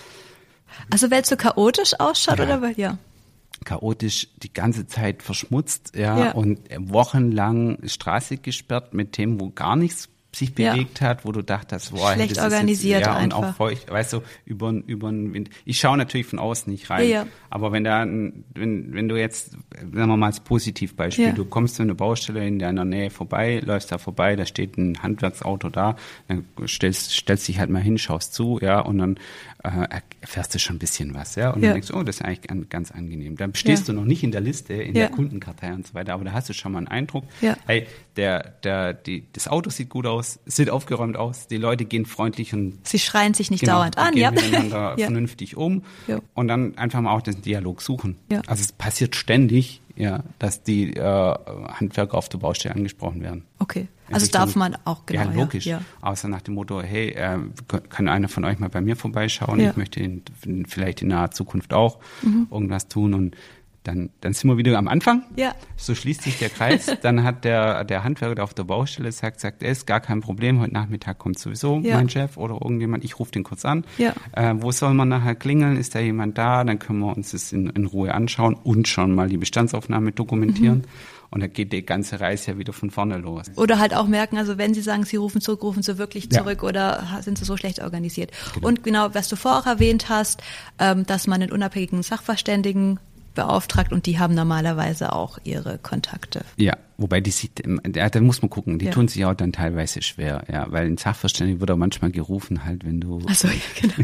Also weil es so chaotisch ausschaut, ja. oder? Ja. Chaotisch, die ganze Zeit verschmutzt, ja, ja. und wochenlang Straße gesperrt mit Themen, wo gar nichts sich bewegt ja. hat, wo du dachtest, boah, schlecht das organisiert ist jetzt, ja, einfach. Und auch feucht, weißt du, über über den Wind. Ich schaue natürlich von außen nicht rein, ja, ja. aber wenn da, wenn wenn du jetzt, sagen wir mal als Positivbeispiel, ja. du kommst zu einer Baustelle in deiner Nähe vorbei, läufst da vorbei, da steht ein Handwerksauto da, dann stellst stellst dich halt mal hin, schaust zu, ja, und dann äh, erfährst du schon ein bisschen was, ja, und ja. dann denkst du, oh, das ist eigentlich ganz angenehm. Dann stehst ja. du noch nicht in der Liste, in ja. der Kundenkartei und so weiter, aber da hast du schon mal einen Eindruck, ja. hey, der der die das Auto sieht gut aus, sieht aufgeräumt aus, die Leute gehen freundlich und sie schreien sich nicht genau, dauernd an, gehen ja. miteinander ja. vernünftig um ja. und dann einfach mal auch den Dialog suchen. Ja. Also es passiert ständig, ja, dass die äh, Handwerker auf der Baustelle angesprochen werden. Okay, also das darf man auch, genau. Ja, logisch. Ja. Außer nach dem Motto, hey, äh, kann einer von euch mal bei mir vorbeischauen? Ja. Ich möchte in, vielleicht in naher Zukunft auch mhm. irgendwas tun und Dann, dann sind wir wieder am Anfang. Ja. So schließt sich der Kreis. Dann hat der, der Handwerker, der auf der Baustelle sagt, sagt, er ist gar kein Problem. Heute Nachmittag kommt sowieso ja. mein Chef oder irgendjemand. Ich rufe den kurz an. Ja. Äh, wo soll man nachher klingeln? Ist da jemand da? Dann können wir uns das in, in Ruhe anschauen und schon mal die Bestandsaufnahme dokumentieren. Mhm. Und dann geht die ganze Reise ja wieder von vorne los. Oder halt auch merken, also wenn Sie sagen, Sie rufen zurück, rufen Sie wirklich zurück ja. oder sind Sie so schlecht organisiert. Genau. Und genau, was du vorher auch erwähnt hast, ähm, dass man einen unabhängigen Sachverständigen beauftragt und die haben normalerweise auch ihre Kontakte. Ja, wobei die sieht, da muss man gucken, die ja. tun sich auch dann teilweise schwer, ja, weil ein Sachverständiger wird auch manchmal gerufen halt, wenn du... Ach so, ja, genau.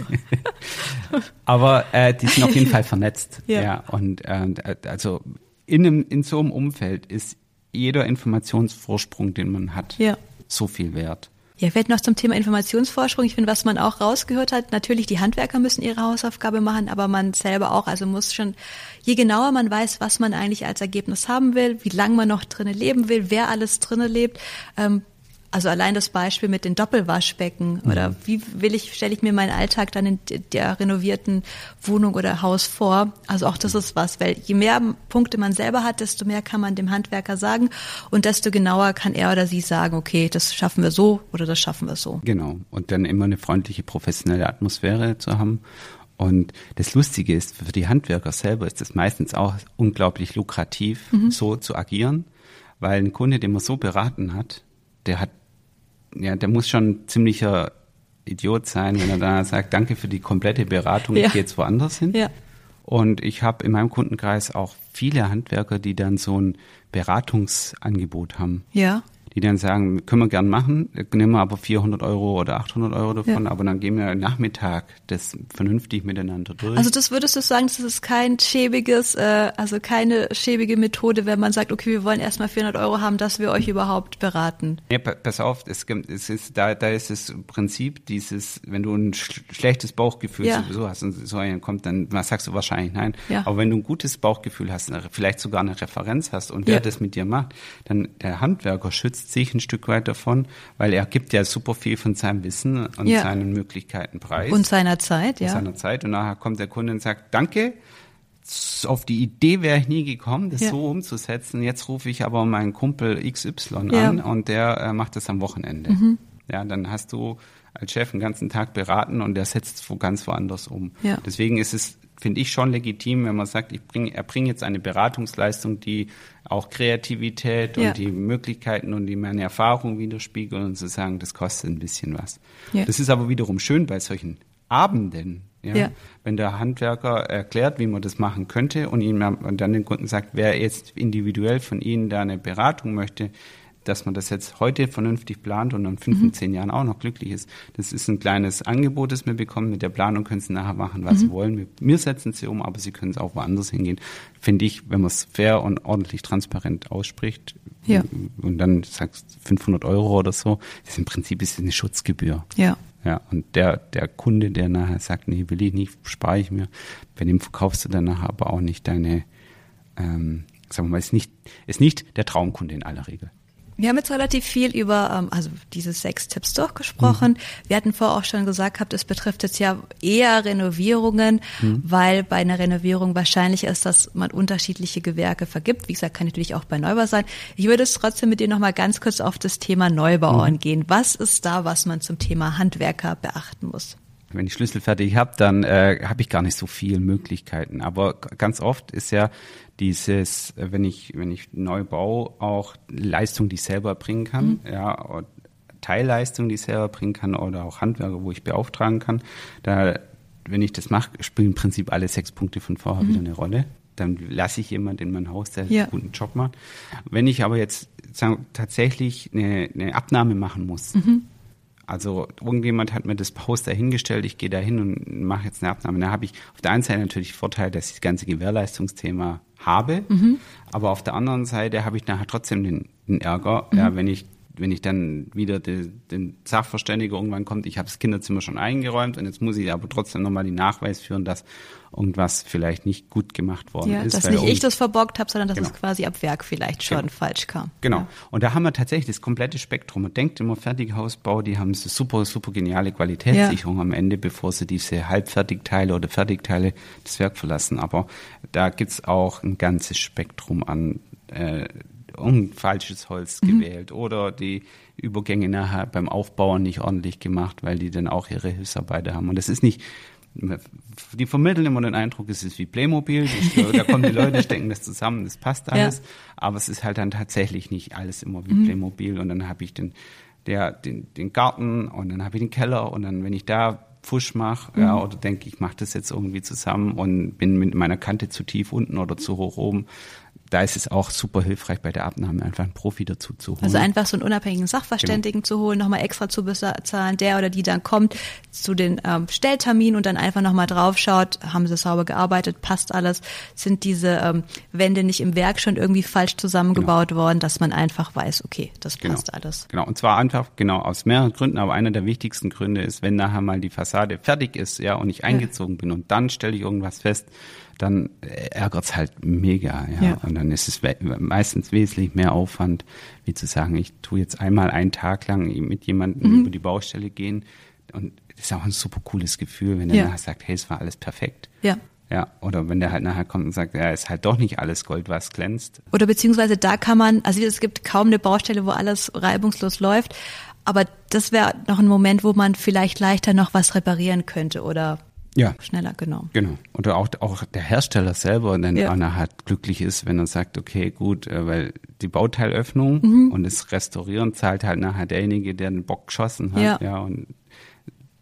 Aber äh, die sind auf jeden Fall vernetzt, ja, ja. und äh, also in, einem, in so einem Umfeld ist jeder Informationsvorsprung, den man hat, ja. so viel wert. Ja, vielleicht noch zum Thema Informationsvorsprung. Ich finde, was man auch rausgehört hat, natürlich die Handwerker müssen ihre Hausaufgabe machen, aber man selber auch. Also muss schon, je genauer man weiß, was man eigentlich als Ergebnis haben will, wie lange man noch drinnen leben will, wer alles drinnen lebt, ähm, also allein das Beispiel mit den Doppelwaschbecken mhm. oder wie will ich, stelle ich mir meinen Alltag dann in der renovierten Wohnung oder Haus vor. Also auch das ist was, weil je mehr Punkte man selber hat, desto mehr kann man dem Handwerker sagen und desto genauer kann er oder sie sagen, okay, das schaffen wir so oder das schaffen wir so. Genau, und dann immer eine freundliche, professionelle Atmosphäre zu haben. Und das Lustige ist, für die Handwerker selber ist es meistens auch unglaublich lukrativ, mhm. so zu agieren, weil ein Kunde, den man so beraten hat, der hat, ja, der muss schon ziemlicher Idiot sein, wenn er da sagt, danke für die komplette Beratung, ja. ich gehe jetzt woanders hin. Ja. Und ich habe in meinem Kundenkreis auch viele Handwerker, die dann so ein Beratungsangebot haben. Ja. Die dann sagen, können wir gern machen, nehmen wir aber vierhundert Euro oder achthundert Euro davon, ja. aber dann gehen wir Nachmittag das vernünftig miteinander durch. Also das würdest du sagen, das ist kein schäbiges, äh, also keine schäbige Methode, wenn man sagt, okay, wir wollen erstmal vierhundert Euro haben, dass wir euch überhaupt beraten. Ja, pass auf, es, es ist, da, da ist das Prinzip dieses, wenn du ein sch- schlechtes Bauchgefühl ja. sowieso hast und so einer kommt, dann sagst du wahrscheinlich nein. Ja. Aber wenn du ein gutes Bauchgefühl hast, vielleicht sogar eine Referenz hast und wer ja. das mit dir macht, dann der Handwerker schützt sich ein Stück weit davon, weil er gibt ja super viel von seinem Wissen und ja. seinen Möglichkeiten preis. Und seiner Zeit, ja. Und seiner Zeit. Und nachher kommt der Kunde und sagt, danke, auf die Idee wäre ich nie gekommen, das ja. so umzusetzen. Jetzt rufe ich aber meinen Kumpel X Y ja. an und der äh, macht das am Wochenende. Mhm. Ja, dann hast du als Chef den ganzen Tag beraten und der setzt es ganz woanders um. Ja. Deswegen ist es, finde ich, schon legitim, wenn man sagt, ich bringe, er bringt jetzt eine Beratungsleistung, die auch Kreativität ja. und die Möglichkeiten und die meine Erfahrung widerspiegelt und zu sagen, das kostet ein bisschen was. Ja. Das ist aber wiederum schön bei solchen Abenden, ja, ja. wenn der Handwerker erklärt, wie man das machen könnte und ihm und dann den Kunden sagt, wer jetzt individuell von Ihnen da eine Beratung möchte, dass man das jetzt heute vernünftig plant und in fünf, mhm. zehn Jahren auch noch glücklich ist. Das ist ein kleines Angebot, das wir bekommen. Mit der Planung können Sie nachher machen, was mhm. Sie wollen. Wir, wir setzen Sie um, aber Sie können es auch woanders hingehen. Finde ich, wenn man es fair und ordentlich transparent ausspricht ja. und dann sagst fünfhundert Euro oder so, das im Prinzip ist eine Schutzgebühr. Ja. Ja, und der, der Kunde, der nachher sagt, nee, will ich nicht, spare ich mir, bei dem verkaufst du dann nachher aber auch nicht deine, ähm, sagen wir mal, ist nicht, ist nicht der Traumkunde in aller Regel. Wir haben jetzt relativ viel über also diese sechs Tipps durchgesprochen. Mhm. Wir hatten vorher auch schon gesagt gehabt, es betrifft jetzt ja eher Renovierungen, mhm. weil bei einer Renovierung wahrscheinlich ist, dass man unterschiedliche Gewerke vergibt. Wie gesagt, kann natürlich auch bei Neubau sein. Ich würde es trotzdem mit dir noch mal ganz kurz auf das Thema Neubau mhm. eingehen. Was ist da, was man zum Thema Handwerker beachten muss? Wenn ich Schlüssel fertig habe, dann äh, habe ich gar nicht so viele Möglichkeiten. Aber ganz oft ist ja dieses, wenn ich wenn ich neu baue, auch Leistung, die ich selber bringen kann, mhm. ja, Teilleistung, die ich selber bringen kann oder auch Handwerker, wo ich beauftragen kann. Da, wenn ich das mache, spielen im Prinzip alle sechs Punkte von vorher mhm. wieder eine Rolle. Dann lasse ich jemanden in mein Haus, der ja. einen guten Job macht. Wenn ich aber jetzt sagen, tatsächlich eine, eine Abnahme machen muss, mhm. also irgendjemand hat mir das Haus dahingestellt, ich gehe da hin und mache jetzt eine Abnahme. Da habe ich auf der einen Seite natürlich Vorteil, dass ich das ganze Gewährleistungsthema habe, mhm. aber auf der anderen Seite habe ich nachher trotzdem den, den Ärger, mhm. ja, wenn ich wenn ich dann wieder die, den Sachverständiger irgendwann kommt, ich habe das Kinderzimmer schon eingeräumt und jetzt muss ich aber trotzdem nochmal den Nachweis führen, dass irgendwas vielleicht nicht gut gemacht worden ja, ist. Dass nicht ich das verbockt habe, sondern dass genau. es quasi ab Werk vielleicht schon genau. falsch kam. Genau. Ja. Und da haben wir tatsächlich das komplette Spektrum. Man denkt immer, Fertighausbau, die haben so super, super geniale Qualitätssicherung ja. am Ende, bevor sie diese Halbfertigteile oder Fertigteile das Werk verlassen. Aber da gibt's auch ein ganzes Spektrum an äh, ein falsches Holz mhm. gewählt oder die Übergänge nachher beim Aufbauen nicht ordentlich gemacht, weil die dann auch ihre Hilfsarbeiter haben. Und das ist nicht, die vermitteln immer den Eindruck, es ist wie Playmobil, da kommen die Leute, stecken das zusammen, das passt alles, ja. aber es ist halt dann tatsächlich nicht alles immer wie mhm. Playmobil und dann habe ich den, der, den, den Garten und dann habe ich den Keller und dann, wenn ich da Pfusch mache mhm. ja, oder denke, ich mache das jetzt irgendwie zusammen und bin mit meiner Kante zu tief unten oder zu hoch oben, da ist es auch super hilfreich bei der Abnahme, einfach einen Profi dazu zu holen. Also einfach so einen unabhängigen Sachverständigen genau. zu holen, nochmal extra zu bezahlen, der oder die dann kommt zu den ähm, Stellterminen und dann einfach nochmal drauf schaut, haben sie sauber gearbeitet, passt alles, sind diese ähm, Wände nicht im Werk schon irgendwie falsch zusammengebaut genau. worden, dass man einfach weiß, okay, das passt genau. alles. Genau, und zwar einfach, genau, aus mehreren Gründen, aber einer der wichtigsten Gründe ist, wenn nachher mal die Fassade fertig ist, ja, und ich eingezogen ja. bin und dann stelle ich irgendwas fest, dann ärgert's halt mega, ja. ja. Und dann ist es we- meistens wesentlich mehr Aufwand, wie zu sagen, ich tue jetzt einmal einen Tag lang mit jemandem mhm. über die Baustelle gehen. Und das ist auch ein super cooles Gefühl, wenn der ja. nachher sagt, hey, es war alles perfekt. Ja. Ja, oder wenn der halt nachher kommt und sagt, ja, ist halt doch nicht alles Gold, was glänzt. Oder beziehungsweise da kann man, also es gibt kaum eine Baustelle, wo alles reibungslos läuft, aber das wäre noch ein Moment, wo man vielleicht leichter noch was reparieren könnte oder ja. schneller, genau. Genau. Oder auch, auch der Hersteller selber dann ja. nachher glücklich ist, wenn er sagt, okay, gut, weil die Bauteilöffnung mhm. und das Restaurieren zahlt halt nachher derjenige, der den Bock geschossen hat. Ja, ja und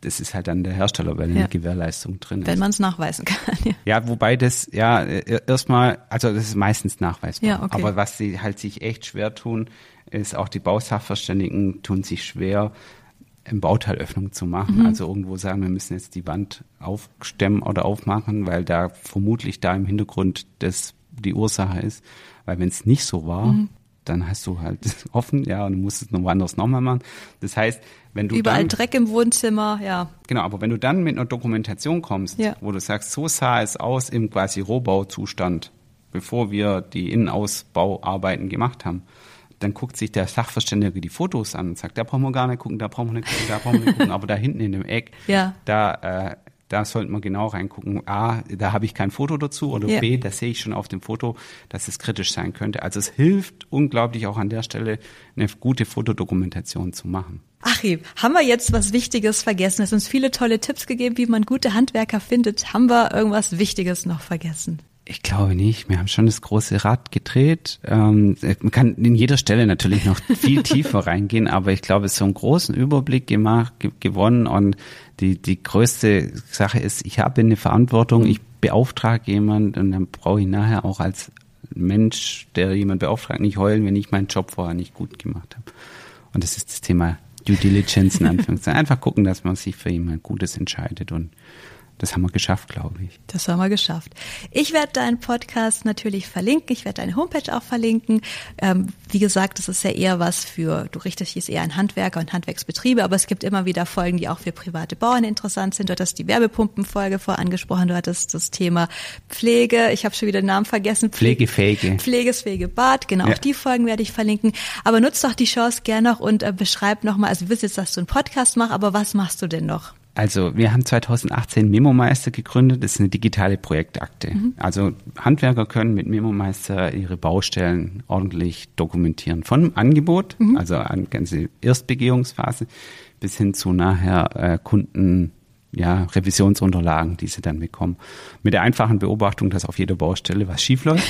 das ist halt dann der Hersteller, weil ja. eine Gewährleistung drin ist. Wenn man es nachweisen kann. Ja. ja, wobei das, ja, erstmal, also das ist meistens nachweisbar. Ja, okay. Aber was sie halt sich echt schwer tun, ist auch die Bausachverständigen tun sich schwer, eine Bauteilöffnung zu machen. Mhm. Also irgendwo sagen, wir müssen jetzt die Wand aufstemmen oder aufmachen, weil da vermutlich da im Hintergrund das die Ursache ist. Weil wenn es nicht so war, mhm. dann hast du halt offen, ja, und du musst es noch woanders nochmal machen. Das heißt, wenn du überall dann, Dreck im Wohnzimmer, ja. Genau, aber wenn du dann mit einer Dokumentation kommst, ja. wo du sagst, so sah es aus im quasi Rohbauzustand, bevor wir die Innenausbauarbeiten gemacht haben, dann guckt sich der Sachverständige die Fotos an und sagt, da brauchen wir gar nicht gucken, da brauchen wir nicht gucken, da brauchen wir nicht gucken, aber da hinten in dem Eck, ja. da, äh, da sollten wir genau reingucken. A, da habe ich kein Foto dazu oder ja. B, da sehe ich schon auf dem Foto, dass es kritisch sein könnte. Also es hilft unglaublich auch an der Stelle, eine gute Fotodokumentation zu machen. Achim, haben wir jetzt was Wichtiges vergessen? Es sind uns viele tolle Tipps gegeben, wie man gute Handwerker findet. Haben wir irgendwas Wichtiges noch vergessen? Ich glaube nicht. Wir haben schon das große Rad gedreht. Ähm, man kann in jeder Stelle natürlich noch viel tiefer reingehen, aber ich glaube, es ist so einen großen Überblick gemacht, ge- gewonnen und die, die größte Sache ist, ich habe eine Verantwortung, ich beauftrage jemanden und dann brauche ich nachher auch als Mensch, der jemand beauftragt, nicht heulen, wenn ich meinen Job vorher nicht gut gemacht habe. Und das ist das Thema Due Diligence in Anführungszeichen. Einfach gucken, dass man sich für jemand Gutes entscheidet und das haben wir geschafft, glaube ich. Das haben wir geschafft. Ich werde deinen Podcast natürlich verlinken. Ich werde deine Homepage auch verlinken. Ähm, wie gesagt, das ist ja eher was für, du richtest dich eher an Handwerker und Handwerksbetriebe, aber es gibt immer wieder Folgen, die auch für private Bauern interessant sind. Du hattest die Werbepumpenfolge vor angesprochen. Du hattest das Thema Pflege. Ich habe schon wieder den Namen vergessen. Pflegefähige. Pflegesfähige Bad. Genau, ja. Auch die Folgen werde ich verlinken. Aber nutz doch die Chance gerne noch und äh, beschreib nochmal, also du willst jetzt, dass du einen Podcast machst, aber was machst du denn noch? Also wir haben zwanzig achtzehn MemoMeister gegründet, das ist eine digitale Projektakte. Mhm. Also Handwerker können mit MemoMeister ihre Baustellen ordentlich dokumentieren. Von Angebot, mhm. also an ganze Erstbegehungsphase, bis hin zu nachher äh, Kunden, ja, Revisionsunterlagen, die sie dann bekommen. Mit der einfachen Beobachtung, dass auf jeder Baustelle was schief läuft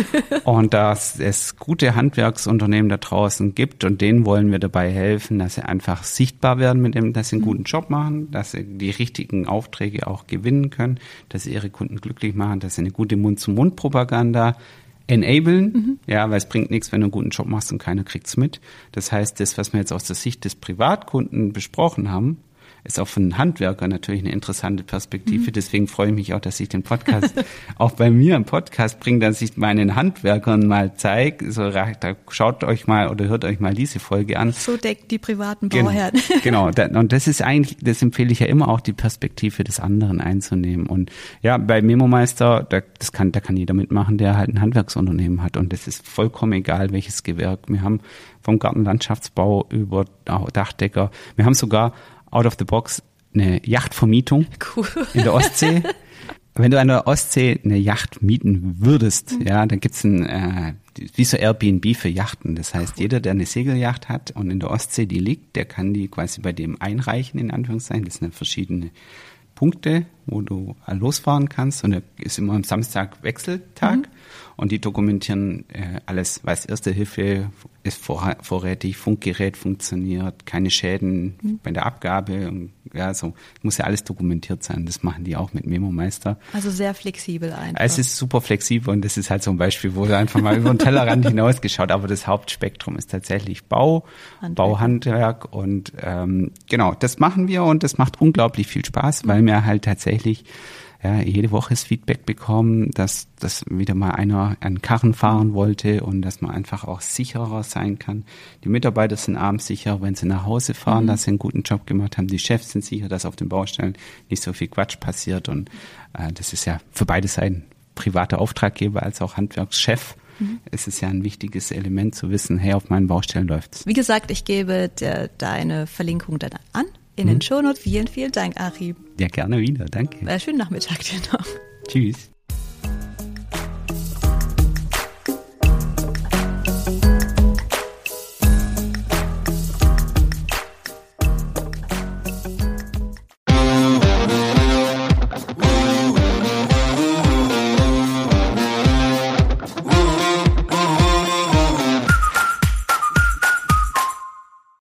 und dass es gute Handwerksunternehmen da draußen gibt und denen wollen wir dabei helfen, dass sie einfach sichtbar werden mit dem, dass sie einen guten Job machen, dass sie die richtigen Aufträge auch gewinnen können, dass sie ihre Kunden glücklich machen, dass sie eine gute Mund-zu-Mund-Propaganda enablen, mhm. ja, weil es bringt nichts, wenn du einen guten Job machst und keiner kriegt's mit. Das heißt, das, was wir jetzt aus der Sicht des Privatkunden besprochen haben, ist auch für einen Handwerker natürlich eine interessante Perspektive. Mhm. Deswegen freue ich mich auch, dass ich den Podcast auch bei mir im Podcast bringe, dass ich meinen Handwerkern mal zeige. So, da schaut euch mal oder hört euch mal diese Folge an. So deckt die privaten Bauherren. Genau, genau. Und das ist eigentlich, das empfehle ich ja immer auch, die Perspektive des anderen einzunehmen. Und ja, bei MemoMeister, da, das kann, da kann jeder mitmachen, der halt ein Handwerksunternehmen hat. Und das ist vollkommen egal, welches Gewerk. Wir haben vom Gartenlandschaftsbau über Dachdecker. Wir haben sogar out of the box eine Yachtvermietung cool. in der Ostsee. Wenn du an der Ostsee eine Yacht mieten würdest, mhm. ja, dann gibt's ein äh, wie so Airbnb für Yachten. Das heißt, cool. jeder, der eine Segelyacht hat und in der Ostsee die liegt, der kann die quasi bei dem einreichen, in Anführungszeichen. Das sind verschiedene Punkte, wo du losfahren kannst. Und da ist immer am Samstag Wechseltag. Mhm. Und die dokumentieren äh, alles, was Erste Hilfe ist vor, vorrätig, Funkgerät funktioniert, keine Schäden mhm. bei der Abgabe. Und, ja, so muss ja alles dokumentiert sein. Das machen die auch mit MemoMeister. Also sehr flexibel einfach. Es ist super flexibel und das ist halt so ein Beispiel, wo du einfach mal über den Tellerrand hinausgeschaut. Aber das Hauptspektrum ist tatsächlich Bau, Handwerk. Bauhandwerk und ähm, genau, das machen wir und das macht unglaublich viel Spaß, weil wir halt tatsächlich ja, jede Woche das Feedback bekommen, dass, dass wieder mal einer einen Karren fahren wollte und dass man einfach auch sicherer sein kann. Die Mitarbeiter sind abends sicher, wenn sie nach Hause fahren, mhm. dass sie einen guten Job gemacht haben. Die Chefs sind sicher, dass auf den Baustellen nicht so viel Quatsch passiert. Und äh, das ist ja für beide Seiten, privater Auftraggeber als auch Handwerkschef, mhm. ist es ja ein wichtiges Element zu wissen, hey, auf meinen Baustellen läuft's. Wie gesagt, ich gebe der, deine Verlinkung dann an. In den Shownotes. Vielen, vielen Dank, Achim. Ja, gerne wieder. Danke. Schönen Nachmittag dir noch. Tschüss.